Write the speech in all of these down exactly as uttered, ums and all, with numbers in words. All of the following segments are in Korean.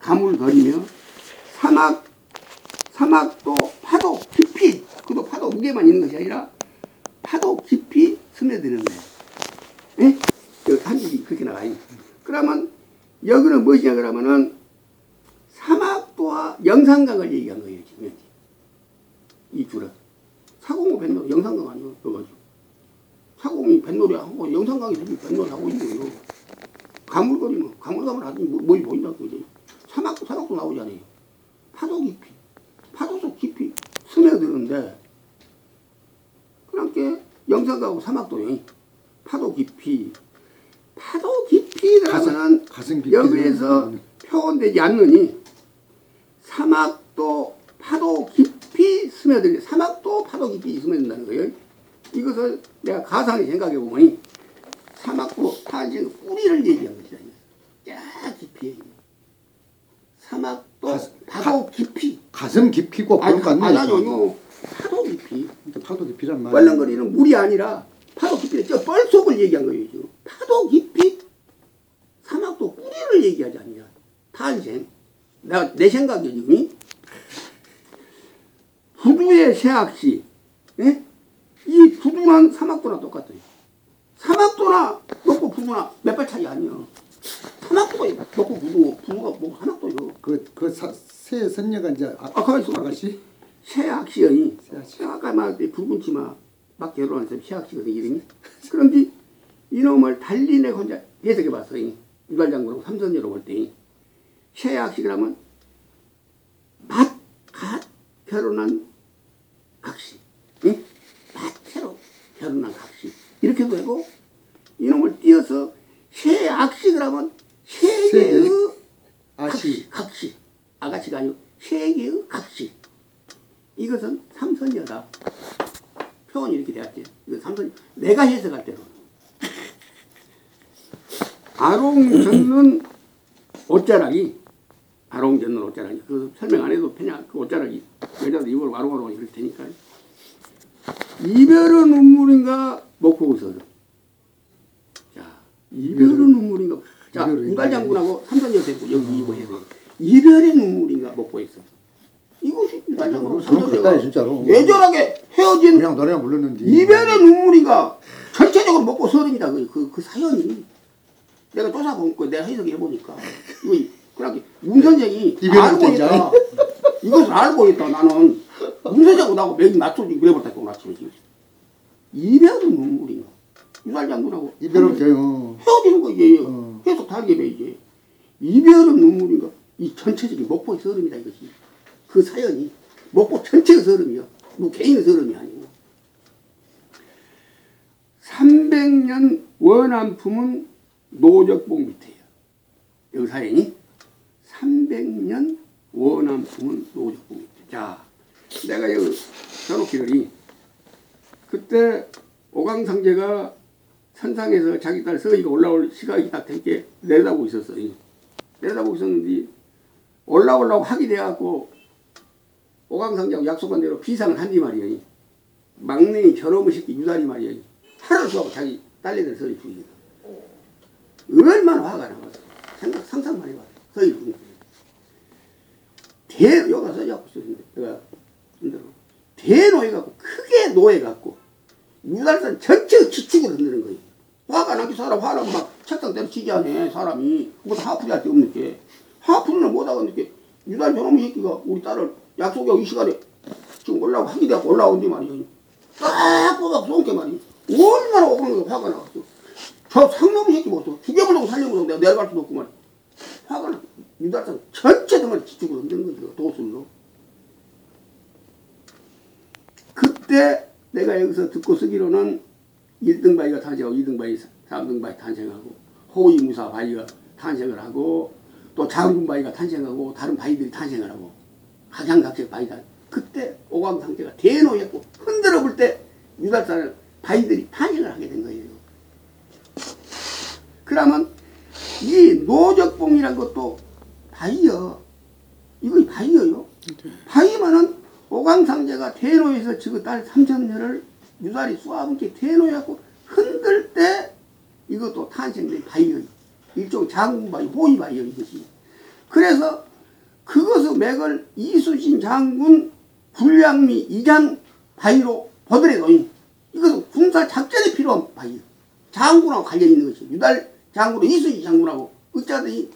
가물거리며 사막, 사막도 파도 깊이, 그도 파도 무게만 있는 것이 아니라 파도 깊이 스며드는 거예요. 예? 한 줄이 그렇게 나가요. 그러면 여기는 무엇이냐 그러면은 사막도와 영산강을 얘기한 거예요. 지금 이 줄은 사공호 뱃놀이 영산강 아니에요. 사공이 뱃놀이 하고 영산강이 뱃놀이 하고 있는 거예요. 가물거리면 가물가물 하더니 뭐이 보인다고 이제 사막도 사막도 나오잖아요. 파도 깊이 파도 속 깊이 스며드는데 그러니까 영산강하고 사막도요. 파도 깊이 파도 깊이라는 여기에서 표현되지 않느니 사막도 파도 깊이 스며들리 사막도 파도 깊이 스며든다는 거예요. 이것을 내가 가상히 생각해 보면 사막도 탄생 뿌리를 얘기한 것이다. 쫙 깊이 사막도 가스, 파도 가, 깊이 가슴 깊이고 그런 거 아니, 아니에요? 아니요. 파도 깊이 파도 깊이란 말. 뻘렁거리는 물이 아니라 파도 깊이 저 뻘속을 얘기한 거예요. 지금. 파도 깊이 사막도 뿌리를 얘기하지 않냐. 탄생. 내가 내 생각이죠 지금. 부두의 새학시. 예? 이 부두랑 사막도랑 똑같아요. 사막도나 먹고 부두나 몇 발 차이 아니야. 사막도가 먹고 부두, 부두가 먹고 사막도요. 그, 그 사, 새 선녀가 이제 아, 아, 가만있어. 아가씨? 새학시의 새학시. 아까 말할 때 붉은 치마 막 결혼한 사람이 새학시거든 이름이. 그런데 이놈을 달리 내가 혼자 해석해 봤어요. 유달장군하고 삼선녀로 볼 때. 새학시 그러면 밭, 갓 결혼한 각시. 응? 밭으로 결혼한 각시. 이렇게도 되고 이놈을 띄어서 새학시 그러면 세계의 아시. 각시. 각시. 아가씨가 아니고 세계의 각시. 이것은 삼선녀다. 표현이 이렇게 되었지. 이거 삼선 내가 해석할 때로. 아롱젓는 옷자락이 아롱젓는 옷자락이 그 설명 안 해도 그냥 그 옷자락이 여자도 이걸 아롱아롱 이렇게 되니까 이별은 눈물인가 먹고 웃어서 자 이별은 눈물인가 자 유달장군하고 삼선녀 되고 여기 이거 해서 이별의 눈물인가 먹고 있어. 이것이 유달장군하고 삼선녀가 진짜로 예절하게 헤어진 그냥 노래만 불렀는데 이별의 눈물인가 전체적으로 먹고 서름이다. 그, 그, 그 사연이 내가 조사보니까 내가 해석해 보니까 이거 그렇게 문 선생이 알고 있다. 이것을 알고 있다. 나는 문 선생하고 나하고 매일 맞춰지 그래버렸다. 오늘 아침에 지금 이별은 눈물인가 유달장군하고 이별은 돼요. 헤어지는 거 이제 어. 해석 다르게 돼 이제 이별은 눈물인가 이 전체적인 목포의 서름이다. 이것이 그 사연이 목포 전체의 서름이야. 뭐 개인의 서름이 아니고 삼백 년 원한품은 노적봉 밑에요. 여기 사연이 삼백 년 원한품은 노적봉 밑에. 자, 내가 여기 써놓기를 그때 오강상제가 선상에서 자기 딸 서희가 올라올 시각이 딱 되게 내다보고 있었어요. 내다보고 있었는데 올라오려고 하게 돼갖고 오강상제하고 약속한 대로 비상을 한뒤 말이에요. 막내인 저놈의 새끼 유달이 말이에요. 하루를 수하고 자기 딸내들 서희 죽이거든. 얼마나 화가 나왔어. 생각, 상상만 해봐. 서희 죽이거든. 대, 여기가 써갖고 있었는데, 내가, 대노해갖고, 크게 노해갖고, 유달산 전체의 지축을 흔드는 거예요. 화가 나기 사람 화나고 막 책상 때려치지 않네, 사람이. 그것도 화풀이 할 데 없는 게. 화풀이는 못하고 있는 유달 저놈의 새끼가 우리 딸을 약속하고 이 시간에 지금 올라오고 하게 돼갖고 올라온디 말이에요. 딱 뽑아서 쏜게 말이에요. 얼마나 오그는 화가 나왔어. 저 상놈의 새끼 못써 죽여보려고 살려보려고 내가 내려갈 수도 없고 말이야. 화가 나. 유달산 전체 등을 지축을 흔드는 거죠. 도술로. 그때 내가 여기서 듣고 쓰기로는 일 등 바위가 탄생하고 이 등 바위, 삼 등 바위 탄생하고 호위무사 바위가 탄생을 하고 또 장군 바위가 탄생하고 다른 바위들이 탄생을 하고 각양각색 바위가 그때 오광상제가 대노했고 흔들어 볼 때 유달산을 바위들이 탄생을 하게 된 거예요. 그러면 이 노적봉이라는 것도 바위여. 이거 바위여요. 바위면은 오광상제가 대노에서 지금 딸 삼천녀를 유달이 쏘아붙게 대노해갖고 흔들 때 이것도 탄생된 바위여. 일종 장군바위, 호위바위여 이것이. 그래서 맥을 이순신 장군 불량미 이장 바위로 보더라도 이것은 군사 작전에 필요한 바위예요. 장군하고 관련 있는 것이 유달 장군하고 이순신 장군하고 어쩌더니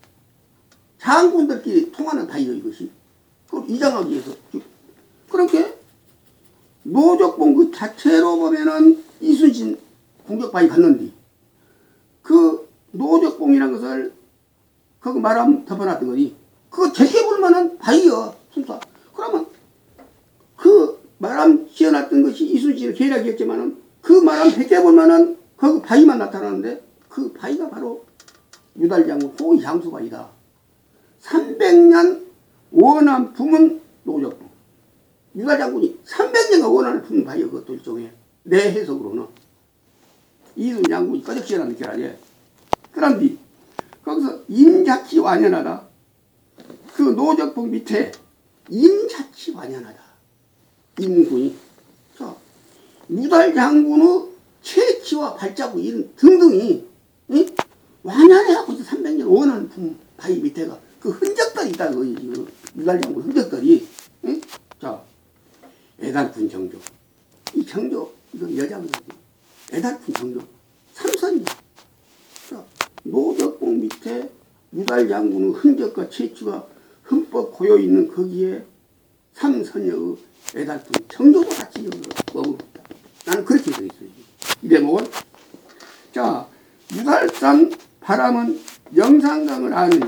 장군들끼리 통하는 바위예요. 이것이 그걸 이장하기 위해서 그렇게 노적봉 그 자체로 보면은 이순신 공격 바위 갔는데 그 노적봉이라는 것을 그거 말하면 덮어놨던 거지. 그거 제껴볼 만한 바위여 순사. 그러면 그 말함 지어놨던 것이 이순신의 계략이었지만은 그 말함 베껴볼 만한 그 바위만 나타나는데 그 바위가 바로 유달장군 호의 장수바위다. 삼백 년 원한 품은 노적봉. 유달장군이 삼백 년간 원한을 품은 바위여. 그것도 일종의 내 해석으로는 이순신 장군이 꺼적지어놨는 게 아니야. 그런데 거기서 임자치 완연하다. 그 노적봉 밑에 임자치 완연하다. 이 문구이. 자, 유달 장군의 체치와 발자국 이런 등등이 이? 완연해갖고 삼백 년 원하는 품 바위 밑에가 그 흔적들이 있다. 그 유달 장군 흔적들이. 이? 자, 애달픈 정조. 이 정조 이건 여자거든요. 애달픈 정조. 삼선이야. 자, 노적봉 밑에 유달 장군의 흔적과 체취가 흠뻑 고여 있는 거기에 삼선녀의 애달픈 정조도 같이 머무르다. 나는 그렇게 되어 있어요. 이 대목은 자 유달산 바람은 영산강을 아느니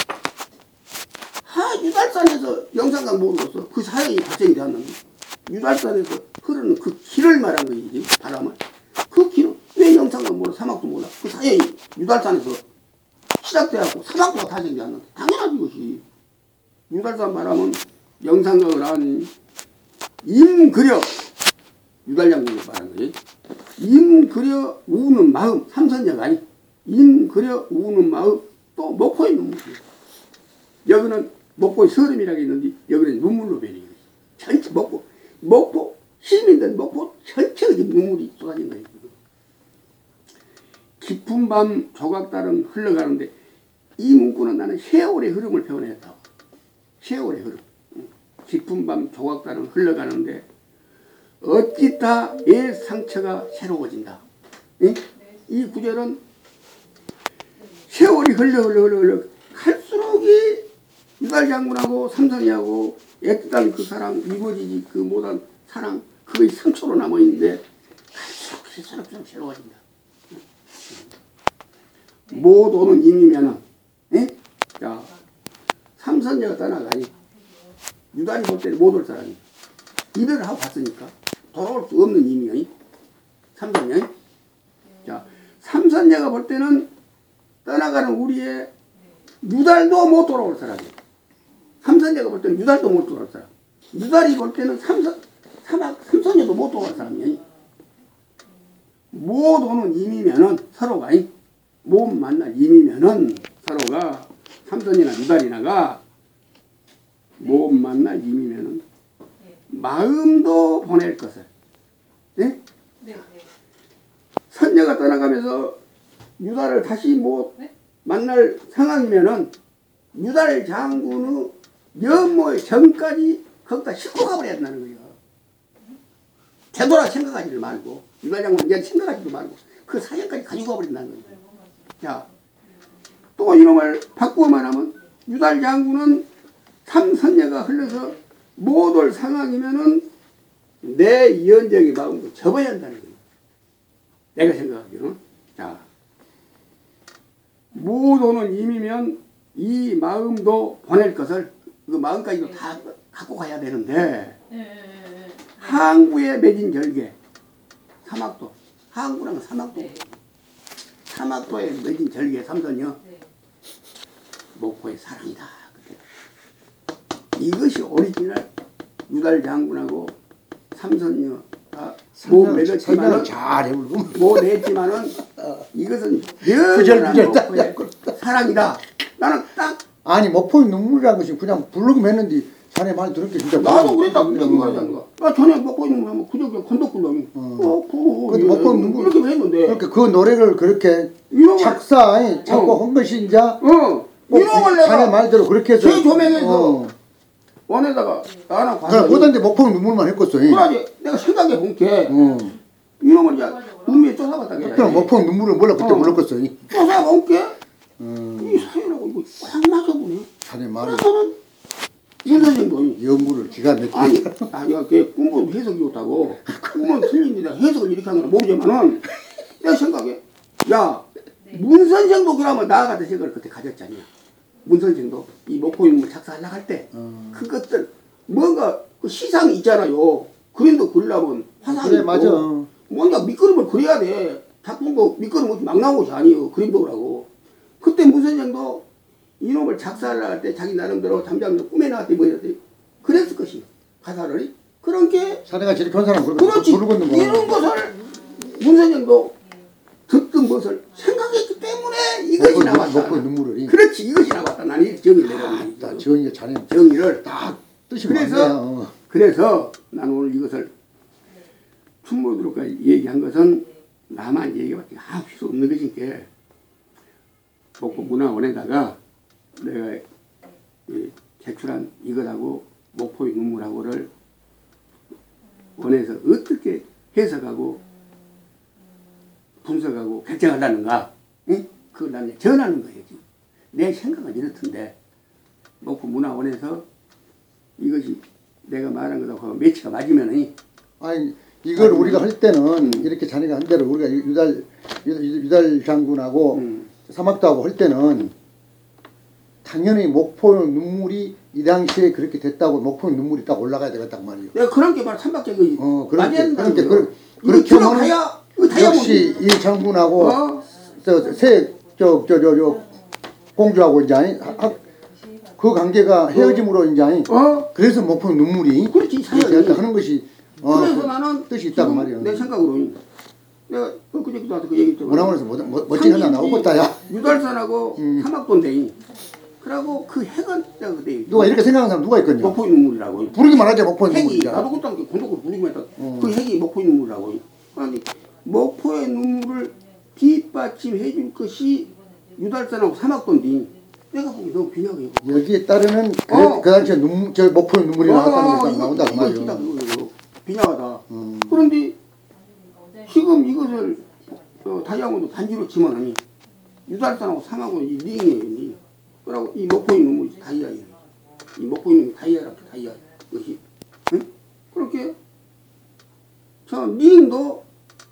하 유달산에서 영산강 모르겠어. 그 사연이 발생이 되었는데 유달산에서 흐르는 그 길을 말한 거지. 바람은 그 길은 왜 영산강 몰라 사막도 몰라. 그 사연이 유달산에서 시작돼갖고 사막도가 발생이 되었는데 당연하지 이것이. 유달산 바람은 영산강을 아니 임그려 유달장군이 말하는 거지. 임그려 우는 마음 삼선녀가 아니 임그려 우는 마음 또 목포의 눈물. 여기는 목포의 서름이라고 있는데 여기는 눈물로 변해요. 전체 목포 목포 시민들 목포 전체의 눈물이 쏟아진 거예요. 깊은 밤 조각 따름 흘러가는데 이 문구는 나는 세월의 흐름을 표현했다고. 세월의 흐름. 깊은 밤 조각 따름 흘러가는데 어찌다 옛 상처가 새로워진다. 예? 이 구절은 세월이 흘러 흘러 흘러 흘러 갈수록 이 유달 장군하고 삼선이하고 애틋한 그 사랑 이거지지 그 모든 사랑 그의 상처로 남아있는데 갈수록 새록새록 새로워진다. 못 오는 임이면은 예? 자 삼선녀가 떠나가니 유달이 볼 때는 못 올 사람이 이별을 하고 갔으니까 돌아올 수 없는 임이요. 삼선녀. 자 삼선녀가 볼 때는 떠나가는 우리의 유달도 못 돌아올 사람이에요. 삼선녀가 볼 때는 유달도 못 돌아올 사람. 유달이 볼 때는 삼선 삼악 삼선녀도 못 돌아올 사람이에요. 못 오는 임이면은 서로가 못 만날 임이면은 서로가 삼선이나 유달이나가 못 만날 임이면은 마음도 보낼 것을. 예? 네? 네, 네. 선녀가 떠나가면서 유달을 다시 못 네? 만날 상황이면은 유달 장군의 연모의 전까지 거기다 싣고 가버려야 된다는 거예요. 되돌아 생각하지를 말고 유달 장군은 이제 생각하지도 말고 그 사연까지 가지고 가버린다는 거예요. 자, 또 이놈을 바꾸어 말하면 유달 장군은 삼선녀가 흘러서 못 올 상황이면은 내 이언적인 마음도 접어야 한다는 거예요. 내가 생각하기로는. 자, 못 오는 임이면 이 마음도 보낼 것을 그 마음까지도 다 갖고 가야 되는데 항구에 맺은 절개 사막도 항구라는 사막도 사막도에 맺은 절개 삼선녀 목포의 사랑이다. 이것이 오리지널 유달 장군하고 삼선녀가 못 맺었지만은 못 냈지만은 이것은 영원한 목포의 사랑이다. 나는 딱 아니 목포의 눈물이라는 것이 그냥 부르기만 했는데 자네 말 들었게 진짜 나도 그랬다 그렇게 말하는 거야. 나 전에 목포의 눈물 하면 그저께 건덕불러면 어, 그 근데 목포의 눈물 그렇게 했는데 그렇게 그 노래를 그렇게 이놈을, 작사 작곡한 것이 이제 어 이놈을 내가 자네 말대로 그렇게 해서 재조명해서 어. 원에다가 나나 그냥 봐서 보던데 목포 눈물만 했겠어. 그러지 내가 생각해 본게 어. 이놈을 이제 눈에 쫓아봤다 그냥 목포 눈물을 몰라 그때 어. 몰랐겠어. 쫓아본게 음. 이 사연하고 이거 꽉 맞아보네. 자네 말이 그래서는 윤 선생님도 연구를 기가 막히게. 아니 아니야 그 꿈은 해석이 좋다고 꿈은 틀린데 해석을 이렇게 하는 건 모르지만은 내 생각에 야 문 선생도 그러면 나와 같은 생각을 그때 가졌잖냐. 문 선생도 이 목포 인물 작사하려고 할 때 음. 그것들 뭔가 그 시상이 있잖아요. 그림도 그리려면 화상이 그래 있고 맞아. 뭔가 밑그림을 그려야 돼. 작품도 밑그림 없이 막 나온 것이 아니에요. 그림도 그러고 그때 문 선생도 이놈을 작사하려고 할 때 자기 나름대로 잠잠히 꿈에 나왔더니 뭐 이랬더니 그랬을 것이 가사를 그런 게 사내가 저렇게 한 사람 그렇지 부르거든 뭐. 이런 것을 문 선생도 듣던 것을 생각했기 때문에 이것이 목포, 나왔다. 목포 눈물을. 그렇지 이것이 나왔다. 나는 이 정의를 내려놓는 나 지원이가 자네 정의를 다 뜻이 그래서 많네요. 어. 그래서 나는 오늘 이것을 춘모드로까지 얘기한 것은 나만 얘기밖에 아무 필요 없는 것이니까 목포 문화원에다가 내가 이 제출한 이것하고 목포의 눈물하고를 원에서 어떻게 해석하고 분석하고 결정하려는가, 응? 그걸 나는 전하는 거예요. 지금. 내 생각은 이렇던데 목포 문화원에서 이것이 내가 말한 것하고 매치가 맞으면은 아니 이걸 아니, 우리가 할 때는 음. 이렇게 자네가 한 대로 우리가 유달 유- 유달 장군하고 음. 사막도하고 할 때는 당연히 목포 눈물이 이 당시에 그렇게 됐다고 목포 눈물이 딱 올라가야 되겠단 말이에요. 내가 그런 게 바로 삼박자가 어 맞아야 그렇게 된다는 그렇게 거예요. 그, 이거 그렇게 하면 들어가야 이거 다야 역시 이 장군하고 어? 저새저저저 공주하고 이제 아니, 하- 그 관계가 헤어짐으로 이제 아니, 어? 그래서 목포 눈물이 그렇지, 이렇게 사연이. 하는 것이 어, 그래서 그 나는 뜻이 있다고 지금 말이야. 내 생각으로 내가 그 그저께 나한테 그 얘기 때문에 문화원에서 뭐, 뭐, 멋진 하나 나오겠다 야. 유달산하고 음. 사막돈대이 그러고 그 핵은 내가 그때 누가 이렇게 생각하는 사람 누가 있거든요. 목포 눈물이라고 부르기만 하자 목포 핵이 눈물이야. 나도 그때 공독으로 부르기만 했다. 어. 그 핵이 목포의 눈물이라고. 아니 목포의 눈물을 뒷받침해 줄 것이 유달산하고 사막돈디. 내가 보기 너무 빈약해요. 여기에 따르는 그, 어. 그 당시에 눈, 저 목포의 눈물이 나왔다는 것이 나온다 그 이거 진짜 말이에요. 그거 빈약하다. 음. 그런데 지금 이것을 어, 다이아몬드 반지로 치면은 유달산하고 사막은 이 링이에요. 링. 그리고 이 목포의 눈물이 다이아예요. 이 목포의 눈물이 다이아라고 다이아 것이. 응? 그렇게 저 링도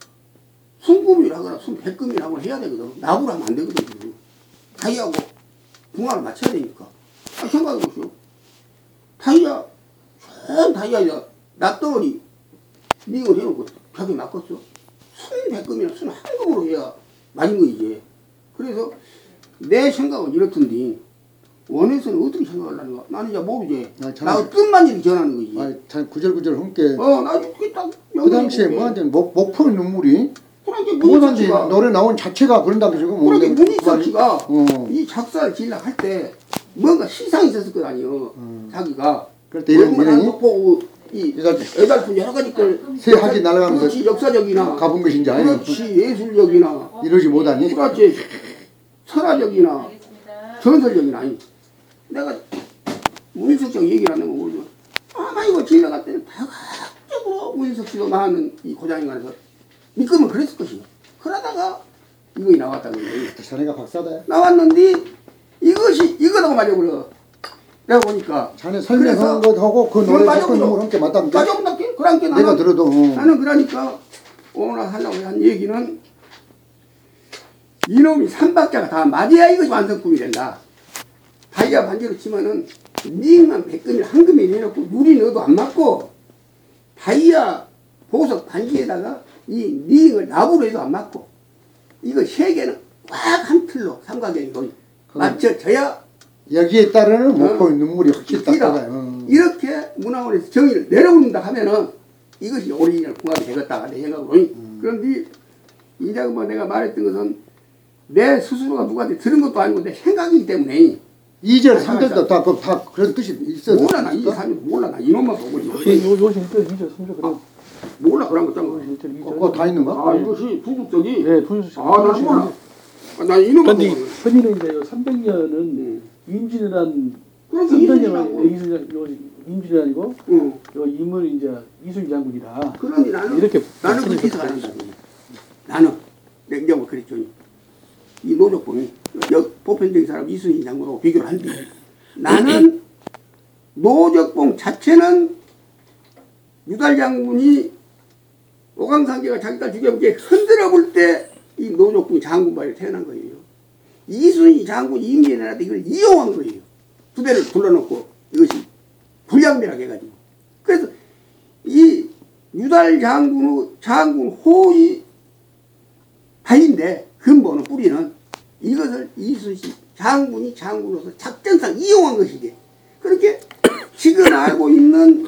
순금이라거나 순백금이라거나 해야 되거든. 나부로 하면 안 되거든. 지금. 다이아하고 붕화를 맞춰야 되니까. 아, 생각해 보시오. 다이아, 전 다이아에다 납덩어리 링을 해놓고 벽에 맞겠어. 순백금이나 순황금으로 해야 맞은 거 이제. 그래서 내 생각은 이렇던데 원에서는 어떻게 생각을 하는가? 나는 이제 모르지. 아, 참- 나 뜻만 이렇게 전하는 거지. 아, 참 구절구절 함께 어, 나 이렇게 딱 그 당시에 뭐한테 목 목포의 눈물이 그러니까 뭐든지 문희석 노래 나온 자체가 그런다고 지금 뭐 그러니까 내가 문희석 말이- 씨가 어. 이 작사를 지으려고 할 때 뭔가 시상이 있었을 거 아니에요. 음. 자기가 그럴 때 이런 얼마나 이름이 보고 이 여덟- 여덟 여러 가지 걸 새 학기 날아가면서 그렇지 역사적이나 가본 것인지 아니면 그렇지 예술적이나 이러지 못하니 그렇지 철학적이나 전설적이나 아니 내가 문희석 씨가 얘기를 하는 거 모르지만 아마 이거 지으려고 때는 다각적으로 문희석 씨도 나왔는 이 고장인간에서 믿으면 그랬을 것이요. 그러다가 이거 나왔다는 거예요. 자네가 박사다. 나왔는데 이것이 이거라고 말해버려. 내가 보니까 자네 설명한 것하고 그 노래 목포의 눈물 함께 맞다면 맞아본다. 그러니까 나는 내가 들어도 어. 나는 그러니까 오늘 하려고 한 얘기는 이놈이 삼박자가 다 맞아야 이것이 완성품이 된다. 다이아 반지로 치면은 링만 백금이 한금이 내놓고 유리 넣어도 안 맞고 다이아 보석 반지에다가 이 링을 나부로 해도 안 맞고 이거 세 개는 꽉 한 틀로 삼각형이 맞춰져야 여기에 따르는 목포의 어. 눈물이 확실히 딱 이라. 나가요. 어. 이렇게 문화원에서 정의를 내려온다 하면은 이것이 오리지널 궁합이 되겠다 내 생각으로. 음. 그런데 이제 뭐 내가 말했던 것은 내 스스로가 누구한테 들은 것도 아니고 내 생각이기 때문에 이 절, 삼 절도 다, 그, 다 그런 뜻이 있어. 몰라 나 이 사람 몰라 나 이놈만 보고 있지. 요, 요 실제 이절 삼절 그래. 몰라 그런 거 짱. 실제 이절. 그거 다 있는가? 아 이것이 부국적이. 네, 도저히. 아나 몰라. 아, 나 이놈만 근데 보고. 흔히는 이제 삼백 년은 음. 임진왜란 그럼 삼백 이순신하고. 년은 임진이 아니고 응. 요 인물이 이제 이순신 장군이다. 그러니 나는 이렇게 나는 그렇게 해석 안 한다. 나는 내가 뭐 그랬죠. 이 노조법이 역 보편적인 사람 이순신 장군하고 비교를 한대. 나는 노적봉 자체는 유달 장군이 오강상제가 자기 딸 죽여보게 흔들어 볼 때 이 노적봉 장군발이 태어난 거예요. 이순신 장군이 임진왜란한테 이걸 이용한 거예요. 부대를 둘러놓고 이것이 불량배라고 해가지고. 그래서 이 유달 장군의 장군 호의 발인데 근본은 뿌리는 이것을 이순신 장군이 장군으로서 작전상 이용한 것이지. 그렇게 지금 알고 있는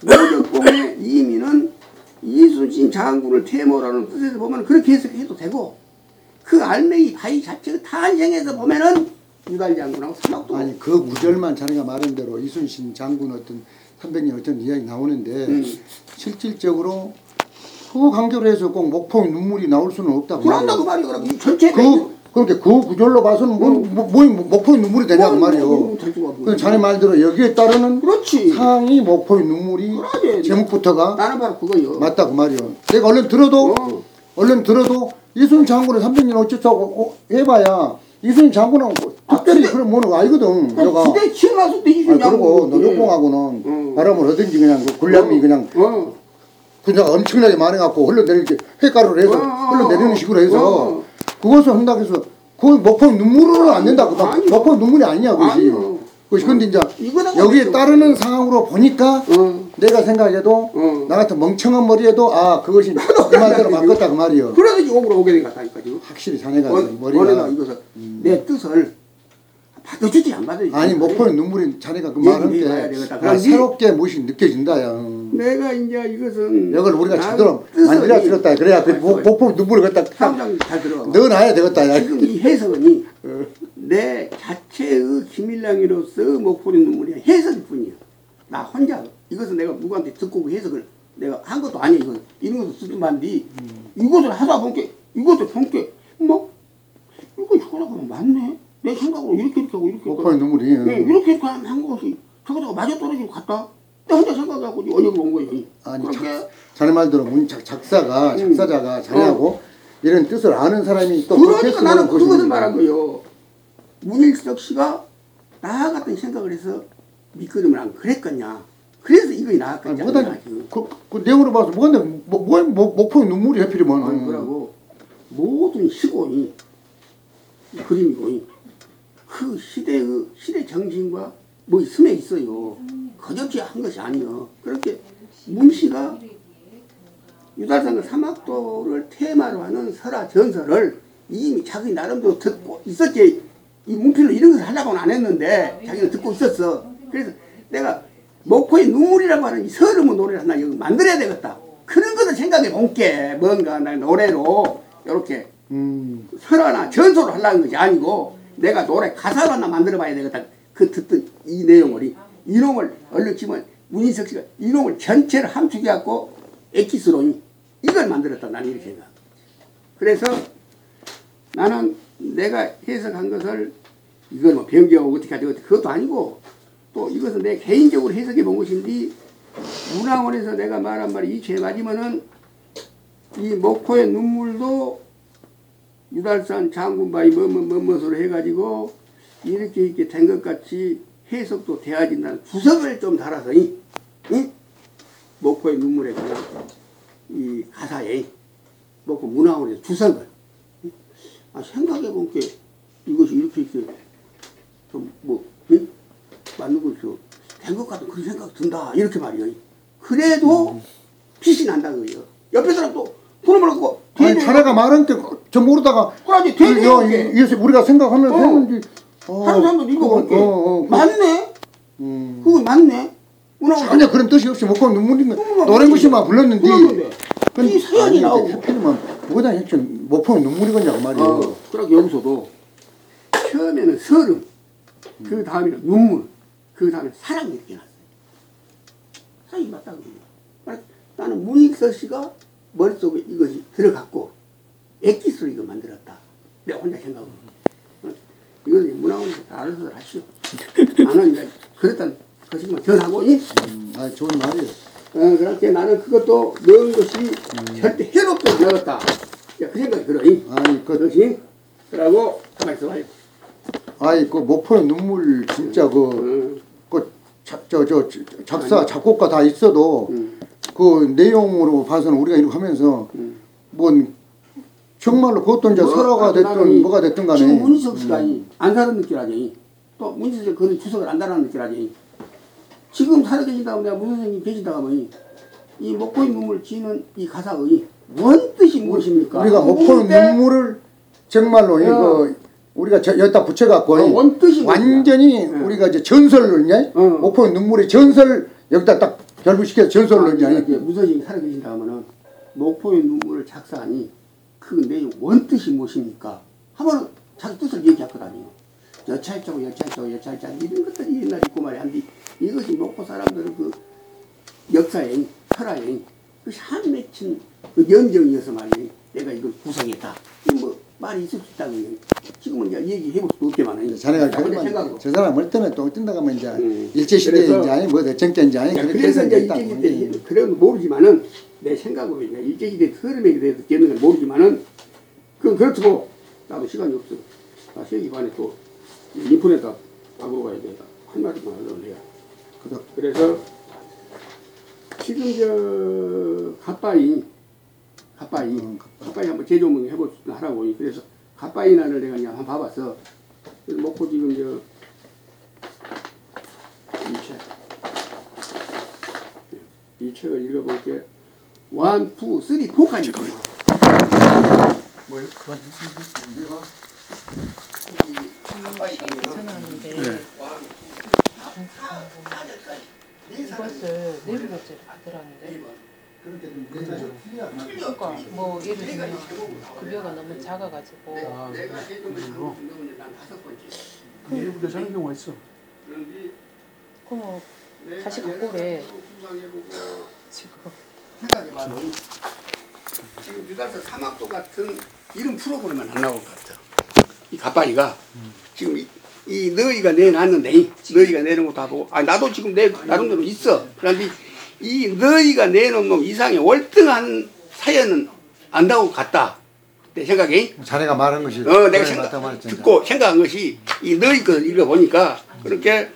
노적봉의 이미는 이순신 장군을 퇴모라는 뜻에서 보면 그렇게 해석해도 되고, 그 알맹이 바위 자체의 탄생에서 보면은 유달 장군하고 사막도 아니 그 구절만 자네가 말한 대로 이순신 장군 어떤 삼백 년 어떤 이야기 나오는데 음. 실질적으로 그 관계로 해서 꼭 목포의 눈물이 나올 수는 없다고 그런다고 말이에요. 말이야. 그럼 이 전체 그 그렇게 그 구절로 봐서는 뭐, 뭐, 뭐 목포의 눈물이 되냐고 말이요. 그 자네 말대로 여기에 따르는 그렇지. 상이 목포의 눈물이 그러지. 제목부터가 나는 바로 그거요. 맞다고 말이요. 내가 얼른 들어도 어. 얼른 들어도 이순신 장군을 삼백 년 어쩌자고 어, 해봐야 이순신 장군하고 특별히 아, 그런 뭐는 알거든. 내가. 부대 치어나서 때 아, 이순신 그리고 장군. 노적봉하고는 어. 바람을 얻은지 그냥 그 군량이 그냥 어. 군자가 엄청나게 많아갖고 흘러내릴 때 해가루를 해서 어, 어, 흘러내리는 식으로 해서 어. 그것을 한다고 해서 그 목포 눈물은 안 된다. 그 아니요. 목포 눈물이 아니냐 그것이. 아니요. 그것이 근데 이제 이거다가 여기에 그렇죠. 따르는 상황으로 보니까 어. 내가 생각해도 어. 나 같은 멍청한 머리에도 아 그것이 그 말대로 맞겠다 그 말이요. 그래서 욕으로 오게 된 것 같다니까 지금. 확실히 자네가 원, 머리가 원래가 이것을 내 뜻을 받아주지 안 받아주지. 아니 목포의 눈물이 자네가 그 얘기 말할 해봐야 때 되겠다. 아, 그런지 새롭게 무엇이 느껴진다 야. 내가 이제 이것은 이걸 우리가 나의 제대로 뜻을 만들어 들었다. 그래야 그 아니, 목- 목포 눈물을 갖다 딱 사무장님 잘 들어봐. 넣어놔야 되겠다 야. 지금 이 해석은 내 자체의 김일랑이로서 목포린 눈물이 해석일 뿐이야. 나 혼자 이것은 내가 누구한테 듣고 그 해석을 내가 한 것도 아니야. 이거 이런 것도 쓰든 만디 이것을 하다 보니까 이것도 보니까 뭐 이거 이거라고 하면 맞네. 내 생각으로 이렇게 이렇게 하고 이렇게 목포의 눈물이. 네, 이렇게 이렇게 한 것이 저거 저거 맞아 떨어지고 갔다. 내 혼자 생각하고 어려고 온 거예요. 아니 그렇게 작, 자네 말대로 문 작, 작사가 음. 작사자가 자네하고 이런 뜻을 아는 사람이 또 그러니까 그렇게 나는 쓰는 그것을 것입니다. 말한 거예요. 문일석 씨가 나 같은 생각을 해서 밑그림을 안 그랬겠냐. 그래서 이거 아니 나왔겠냐. 뭐다 그, 그 내용으로 봐서 뭐가 뭐, 뭐, 뭐 목포의 눈물이 해필이면 아니, 그러고 모든 시공이 그림이고 그 시대의 시대 정신과 뭐 스며 있어요. 거저지 한 것이 아니요. 그렇게 문씨가 유달산과 사막도를 테마로 하는 설화 전설을 이미 자기 나름대로 듣고 있었지. 이 문필로 이런 것을 하려고는 안 했는데 자기는 듣고 있었어. 그래서 내가 목포의 눈물이라고 하는 이 서름의 노래를 하나 여기 만들어야 되겠다. 그런 것을 생각해 본게 뭔가 나 노래로 이렇게 음. 설화나 전설을 하려는 것이 아니고 내가 노래 가사를 하나 만들어 봐야 되겠다. 그 듣던 이 내용을 이놈을 얼른 치면 문인석 씨가 이놈을 전체를 함축해갖고 엑기스로 이걸 만들었다. 나는 이렇게 생각. 그래서 나는 내가 해석한 것을 이걸 뭐 변경하고 어떻게 하지 그것도 아니고 또 이것은 내 개인적으로 해석해 본 것인데 문화원에서 내가 말한 말이 이 죄 맞으면은 이 목포의 눈물도 유달산 장군바위 뭐뭐뭐뭐로 해가지고 이렇게 이렇게 된 것 같이 해석도 돼야진다는 주석을 좀 달아서 이, 이 목포의 눈물에 관한 이 가사에 목포 문화원에서 주석을 아, 생각해 본 게 이것이 이렇게 이렇게 좀뭐 응? 맞는 것이요 된 것 같은 그런 생각 든다 이렇게 말이요. 그래도 음. 빛이 난다 그거요. 옆에 사람 또 그놈을 갖고 아니 자네가 말한 게 저 모르다가 그러지 그, 여, 되게 이, 이, 우리가 생각하면서 어. 했는지 어, 하는 사람도 읽어볼게. 어, 어, 어, 맞네. 음. 그거 맞네. 전혀 그런 뜻이 없이 목포 눈물인 거 노래 것이만 불렀는데 불렀는데 이 사연이 나오고 하필이면 뭐다 했지 목포의 눈물이겠냐고 말이야. 어, 그러고 여기서도 처음에는 서름, 그 다음에는 눈물, 그 다음에 사랑이 이렇게 났어요. 사랑이 맞다고 그래요. 나는 문익석 씨가 머릿속에 이것이 들어갔고 엑기스로 이거 만들었다. 내가 혼자 생각하고 이건 문화원에서 다 알아서 하시오. 나는 이제 그랬다는 그 지금 전하고 이. 음, 아 좋은 말이에요. 어, 그렇게 나는 그것도 넣은 것이 절대 해롭게 넣었다. 야, 그 생각이 들어. 이. 아니 그 그것이 그러고 가만히 있어봐요. 아이 그 목포의 눈물 진짜 그 그 저 저 작사 작곡가 다 있어도 음. 그 내용으로 봐서는 우리가 이렇게 하면서 뭔 정말로 그것도 이제 뭐, 설화가 나는 됐든 이- 뭐가 됐든 간에 지금 문희석 씨가 이 안 사는 느끼라지. 또 문희석 씨가 그런 주석을 안다라는 느끼라지. 지금 살아계신다고 내가 문 선생님 계신다고 하면 이, 이 목포의 눈물 지는 이 가사의 원 뜻이 무엇입니까? 우리가 목포의 때 눈물을 정말로 어. 이거 우리가 저, 여기다 붙여갖고 어, 원 뜻이 완전히 뭐냐? 우리가 이제 전설을 이제 어. 목포의 눈물의 전설 여기다 딱 결부시켜서 전설로 이제 문 선생님이 살아계신다고 하면은 목포의 눈물을 작사하니 그 내용 원 뜻이 무엇입니까? 하면 자기 뜻을 얘기하거든요. 여차있자고 여차있자고 여차있자고 이런 것들이 옛날에 있고 말이야. 한데 이것이 목포 사람들은 그 역사에 철화에 그 한 맺힌 그 연정이어서 말이야. 내가 이걸 구성했다. 이 뭐 말이 있을 수 있다고요. 지금은 이제 얘기해볼 수도 없게만 자네가 생각으로. 그러면 저 사람 올 때는 또 뜬다 가면 이제 음. 일제시대인지 아니 뭐 정권인지 아니 야, 그렇게 그래서 이제 있다. 일제시대 그래도 모르지만은 내 생각으로 이제 일제시대 흐름에 대해서 듣는 건 모르지만은 그건 그렇고 나도 시간이 없어. 나 세 시 반에 또 인터넷다 박으러 가야 돼. 한 마디만 하려고 해요. 그래서 지금 저 갓바이 갓바이 음, 갓바이 한번 제조문 해볼 수 하라고. 그래서 갓바이 난을 내가 그냥 한번 봐봤어. 그래서 먹고 지금 저 이 책. 이 책을 읽어볼게. 원, 투, 쓰리, 포까지. 뭐요? 괜찮았는데 이것을 내부 결제를 받으라는데 그러니까 뭐 예를 들면 급여가 너무 작아가지고 아, 일부 교사하는 경우가 있어. 그럼 다시 갖고 오래 지금 생각해봐도 지금 유달서 사막도 같은 이런 프로그램은 안 나올 것 같아. 이 가빠이가 지금 이, 이 너희가 내놨는데 이 너희가 내놓은 것도 하고 아 나도 지금 내 나름대로 있어. 그런데 이 너희가 내놓은 놈 이상의 월등한 사연은 안 나올 것 같다. 내 생각에. 자네가 말한 것이 어 내가 생각 듣고 생각한 것이 이 너희 것을 읽어보니까 그렇게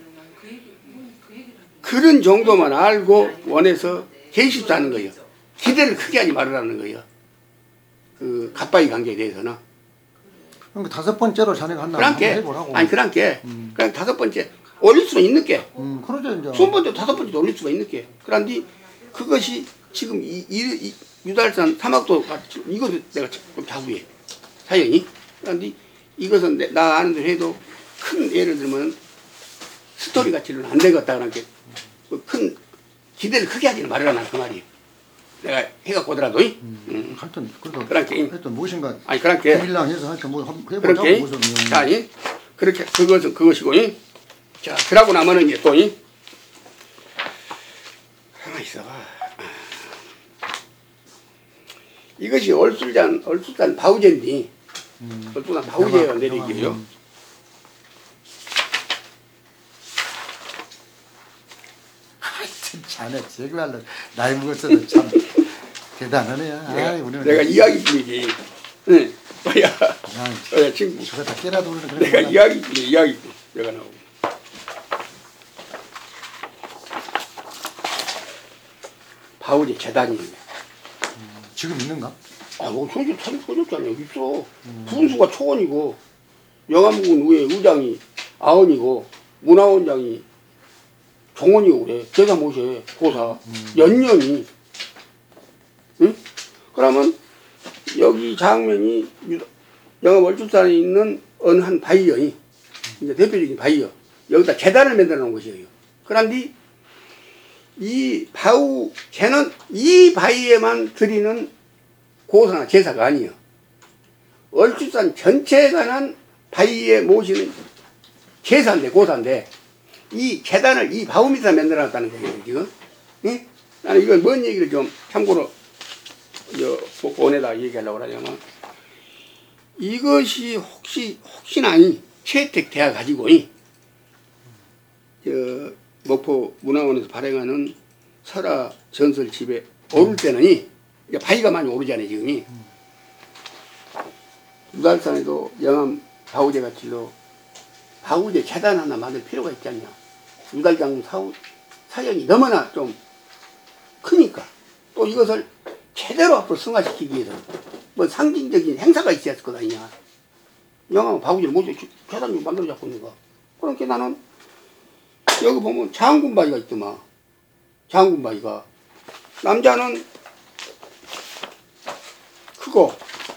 그런 정도만 알고 원해서 계십도 하는 거예요. 기대를 크게 하지 말으라는 거예요. 그 갓바이 관계에 대해서는. 그러니까 다섯 번째로 자네가 한다 그랑께 한번 해보라고. 아니 그랑께 음. 그냥 다섯 번째 올릴 수는 있는 게 음, 그러죠 이제. 스무 번째 다섯 번째도 올릴 수가 있는 게 그런데 그것이 지금 이, 이, 이 유달산 사막도 같이 이것도 내가 좀 자부해 사연이. 그런데 이것은 내, 나 아는 대로 해도 큰 예를 들면 스토리 가치는 안 되겠다 그런 게 큰 기대를 크게 하지는 말아라 그 말이에요. 내가 해갖고 오더라도 음, 음. 하여튼 그래도 그렇게 하여튼 무엇인가 아니 그렇게 비밀랑해서 하여튼 뭐 한번 해보자고 그렇게 무슨 자, 아니 그렇게 그것은 그것이고 이. 자 그러고 나면은 이제 또 이. 하나 있어봐. 이것이 얼술잔 얼술잔 바우제인데 음. 얼술잔 바우제가 영화, 내리기요. 영화, 음. 하여튼 자네 제발로 나이 먹었어도 참 대단하네. 아이, 우리는 내가 이야기뿐이지. 응. 뭐야? 야, 어, 친구. 저거 다 깨라도 그러는 그런 내가 거구나. 이야기뿐이 이야기뿐. 내가 나오고. 바우제 재단이에요. 지금 있는가? 아, 뭐 소주 참 소주잔이 여기 있어. 군수가 초원이고 영암군 의회 의장이 아원이고 문화원장이 종원이고 그래. 제사 모셔 고사 연년이. 응? 그러면 여기 장면이 영암 월출산에 있는 어느 한 바위여이 이제 대표적인 바위여. 여기다 재단을 만들어 놓은 것이에요. 그런데 이 바우 쟤는 이 바위에만 드리는 고사나 제사가 아니에요. 얼추산 전체에 관한 바위에 모시는 제사인데 고사인데 이 재단을 이 바우 밑에다 만들어 놨다는 거예요 지금. 예? 나는 이건 뭔 얘기를 좀 참고로 저 본에다 얘기하려고 하냐면 이것이 혹시 혹시나 이 채택돼야 가지고 이 저 목포 문화원에서 발행하는 설화 전설 집에 오를 때는 이 이제 바위가 많이 오르잖아요 지금이. 유달산에도 영암 바우제 같이도 바우제 재단 하나 만들 필요가 있지 않냐. 유달장군 사후 사연이 너무나 좀 크니까 또 이것을 제대로 앞으로 승화시키기 위해서 뭐 상징적인 행사가 있어야 할 것 아니냐. 영암 바우제를 모두 재단 좀 만들어 잡고 있는 거. 그러니까 나는 여기 보면 장군바위가 있더만. 장군바위가 남자는 크고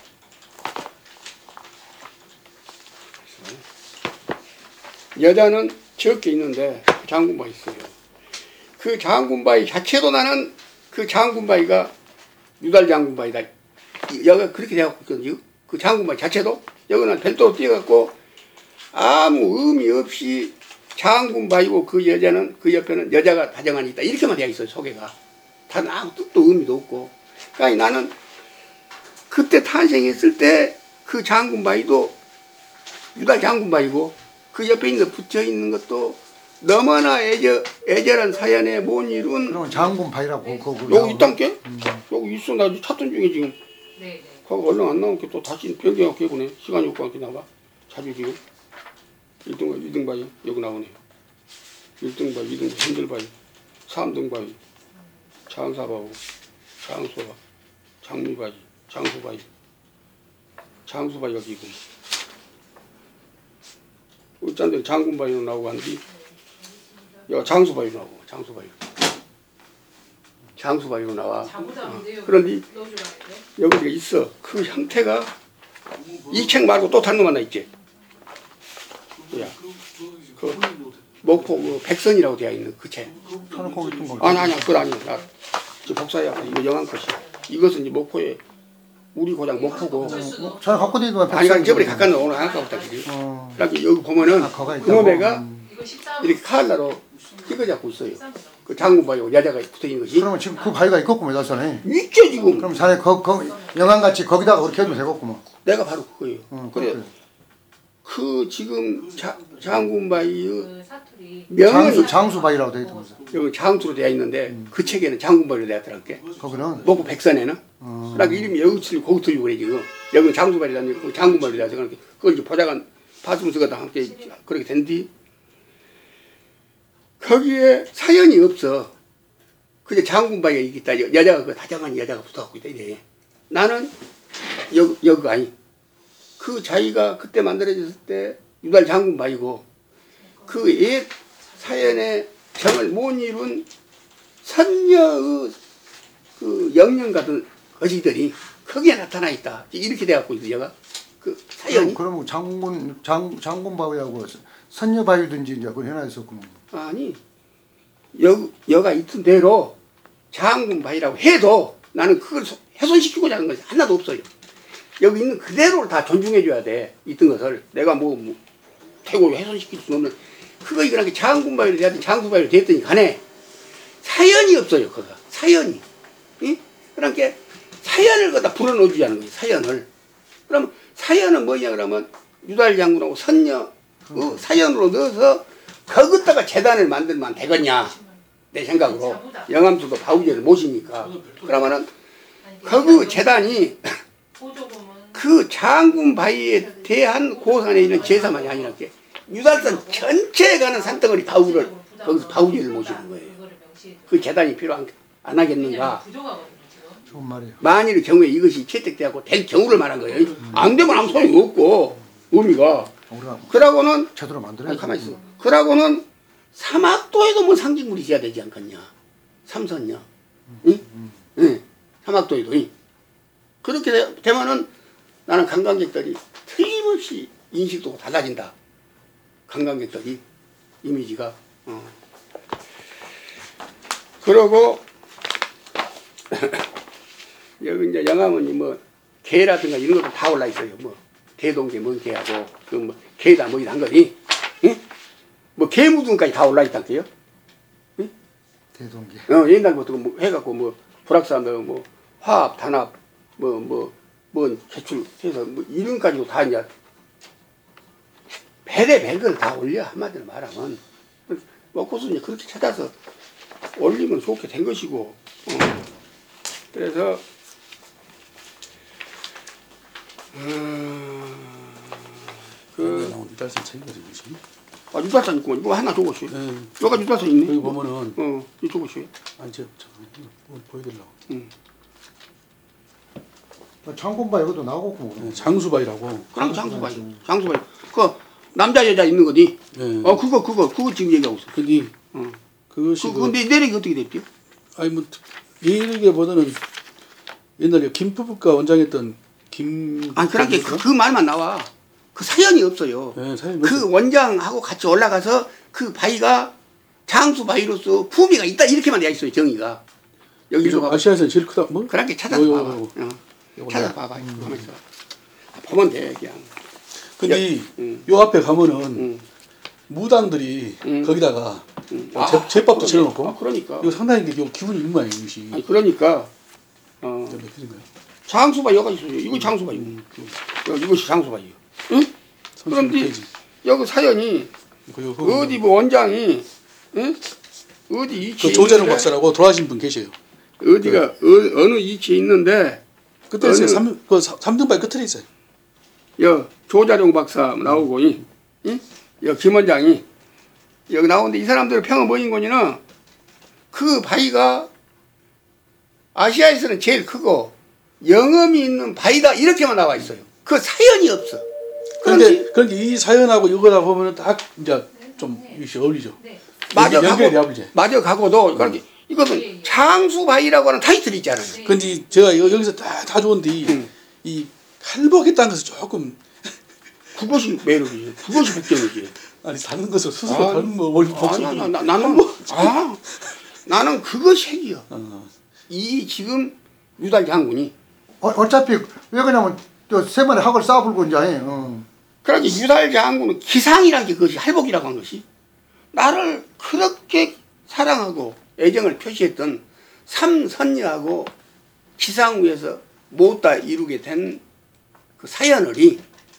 여자는 적게 있는데 장군바위 있어요. 그 장군바위 자체도 나는 그 장군바위가 유달 장군바위다. 여기가 그렇게 되어갖고 있거든요. 그 장군바위 자체도 여기는 별도로 띄어갖고 아무 의미 없이 장군바위고 그 여자는 그 옆에는 여자가 다정한이 있다. 이렇게만 되어 있어요. 소개가. 다른 아무 뜻도 의미도 없고. 그러니까 나는 그때 탄생했을 때 그 장군바위도 유달 장군바위고 그 옆에 있는 거 붙여 있는 것도 너무나 애절, 애절한 사연에 못 이룬. 그러면 장군바위라고 거기 여기 있단게? 음. 여기 있어. 나 찾던 중에 지금. 네네. 거기 얼른 안 나오니까 또 다시 변경하고 해보네. 시간이 없고 않게 나와. 자주 지금. 일 등, 이 등 바위 여기 나오네요. 일 등 바위, 이 등 바위, 핸들 바위, 삼 등 바위, 장사바위, 장소바, 장미바위, 장소바위, 장소바위가 지금. 어쩐데 장군바위로 나오고 한뒤 여기 장소바위로 나오고 장소바위. 장소바위로 나와. 어. 그런데 여기가 있어. 그 형태가 이 책 말고 또 다른 놈 하나 있지. 야, 그 목포 그 백선이라고 되어 있는 그 책. 쳐놓고 있던 거. 아니 아니야 그건 아니야. 나 복사야. 이거 영암 것이. 이것은 이제 목포에 우리 고장 목포고. 어, 저 갖고 다니던 아니 그냥 저번에 가까운 데 오늘 안 가봤다 그지. 어. 그러니까 여기 보면은 아, 거가 있다고? 그놈애가 음. 이렇게 칼날로 찍어 잡고 있어요. 그 장군바위고 여자가 붙어 있는 것이. 그러면 지금 그 바위가 있겠구만 여자선에. 있죠 지금. 그럼 자네 거, 거 영암같이 거기다가 그렇게 해도 되겠구만. 내가 바로 그거예요. 어, 그래. 그래. 그 지금 자, 장군바위의 그 사투리 명언이 장수 장수바위라고 돼 있다면서. 여기 장수로 되어 있는데 음. 그 책에는 장군바위로 되어 있더라게. 거기는. 목포 백선에는. 어. 그러니까 이름이 여기 틀리고 거기 틀리고 그래 지금. 여기는 장수바위라는 거 장군바위로 되어 있어. 그걸 이제 보좌관 파수문서가 다 함께 그렇게 된 뒤 거기에 사연이 없어. 그저 장군바위가 있겠다. 여자가 그 다정한 여자가 붙어갖고 있다 이래. 나는 여, 여기가 아니. 그 자기가 그때 만들어졌을 때 유달 장군바위고 그 옛 사연의 정을 못 이룬 선녀의 그 영령 같은 거지들이 거기에 나타나 있다. 이렇게 돼갖고 있어 여가 그 사연이. 그럼 장군 장 장군바위하고 선녀바위든지 이제 그걸 해놔 있었구만. 아니 여 여가 있던 대로 장군바위라고 해도 나는 그걸 훼손시키고자 하는 것이 하나도 없어요. 여기 있는 그대로를 다 존중해줘야 돼. 있던 것을. 내가 뭐, 뭐 태고 훼손시킬 수 없는. 그거 이거랑 장군바위로 되든 장수바위로 됐더니 간에 사연이 없어요. 그거. 사연이. 응? 그러니까 사연을 갖다 불어넣어주자는 거지. 사연을. 그럼 사연은 뭐냐 그러면 유달 장군하고 선녀 그 사연으로 넣어서 거기다가 재단을 만들면 되겠냐. 내 생각으로. 영암수도 바우제를 모시니까. 그러면은 거기 재단이 그 장군바위에 대한 고산에 있는 제사만이 아니라 유달산 전체에 가는 산덩어리 바우를 거기서 바우제를 모시는 거예요. 그 재단이 필요 안, 안 하겠는가. 좋은 말이에요. 만일 경우에 이것이 채택되고 될 경우를 말한 거예요. 음. 안 되면 아무 소용이 없고 의미가. 그러고는 제대로 만들어야 아니, 가만히 있어. 그러고는 사막도에도 뭐 상징물이 있어야 되지 않겠냐. 삼선녀. 응? 응. 응. 사막도에도. 응. 그렇게 되면은 나는 관광객들이 틀림없이 인식도 달라진다. 관광객들이 이미지가. 어. 그러고 여기 이제 영암은 뭐 개라든가 이런 것도 다 올라 있어요. 뭐 대동개 뭔 개하고 그 뭐 개다 뭐 이런 거니. 응? 뭐 개무등까지 다 올라 있단게요. 응? 대동개. 어 옛날부터 뭐 해갖고 뭐 불악산도 뭐 화합 단합 뭐 뭐 뭔 개출 해서 뭐 이름까지도 다 이제 배대 백을 다 올려 한마디로 말하면 먹고서 이제 그렇게 찾아서 올리면 좋게 된 것이고, 어. 그래서 음, 그 나온 유달산 책이거든요. 지금. 아, 유달산 있구만. 이거 하나 줘보시오. 네. 여기가 유달산 있네. 여기 보면은 어, 이거 줘보시오. 아니 저, 저 이거 보여드리려고. 음. 장군바 이것도 나오고. 네, 장수바이라고. 그럼 장수바이. 장수바이. 그 남자 여자 있는 거지. 네. 어, 그거 그거 그거 지금 얘기하고 있어. 근데 어. 그것이 그 그, 근데 내력이 어떻게 됐죠? 아니 뭐 이르기보다는 옛날에 김프부가 원장했던 김. 아니 그렇게 그, 그 말만 나와. 그 사연이 없어요. 네, 사실 그 원장하고 같이 올라가서 그 바위가 장수바위로서 품위가 있다 이렇게만 돼 있어요. 정의가. 여기서 봐봐. 아시아에서 제일 크다. 뭐? 그렇게 찾아서 요, 요, 봐봐. 요. 어. 요거 찾아봐봐. 음. 가만히 있어. 보면 돼 그냥. 근데 음. 요 앞에 가면은 음. 무당들이 음. 거기다가 음. 뭐 제, 제밥도 그러네. 차려놓고 아, 그러니까. 이거 상당히 이게 기분이 있는 이것이. 아니 그러니까 어. 몇 필인가요? 장수바위 여기 있어요. 이거 장수바위. 음, 여- 이것이 장수바위요. 응? 그런데 페이지. 여기 사연이 그, 그, 어디 뭐 원장이 응? 어디 이치에 그 조재룡 있는데, 박사라고 돌아가신 분 계셔요. 어디가 어, 어느 이치에 있는데 그때 어느- 삼, 그 삼등바위 끝에 있어요. 여 조자룡 박사 나오고 이, 이? 여 김원장이 여기 나오는데 이 사람들 평은 뭐인 거냐는 그 바위가 아시아에서는 제일 크고 영험이 있는 바위다 이렇게만 나와 있어요. 그 사연이 없어. 그런데 그런데 그런데 이 사연하고 이거다 보면은 딱 이제 좀 이것이 어울리죠. 맞아 연결이 가고 돼버리죠. 맞아 가고도 그렇게 이것은 장수바위라고 하는 타이틀이 있잖아요. 근데 제가 여- 여기서 다, 다 좋은데 음. 이 칼복했다는 것은 조금 그것이 매력이지. 그것이 백점이지. 아니 다른 것을 스스로 아, 다른 뭐 뭘 아, 복수. 나, 나, 나, 나는 아 나는 그것이 핵이야. 어. 이 지금 유달 장군이 어, 어차피 왜 그러냐면 또세 마리 학을 쌓아불고 이제. 어. 그러니 유달 장군은 기상이라는 게 그것이 할복이라고 한 것이 나를 그렇게 사랑하고 애정을 표시했던 삼선녀하고 기상 위에서 못다 이루게 된 그 사연을이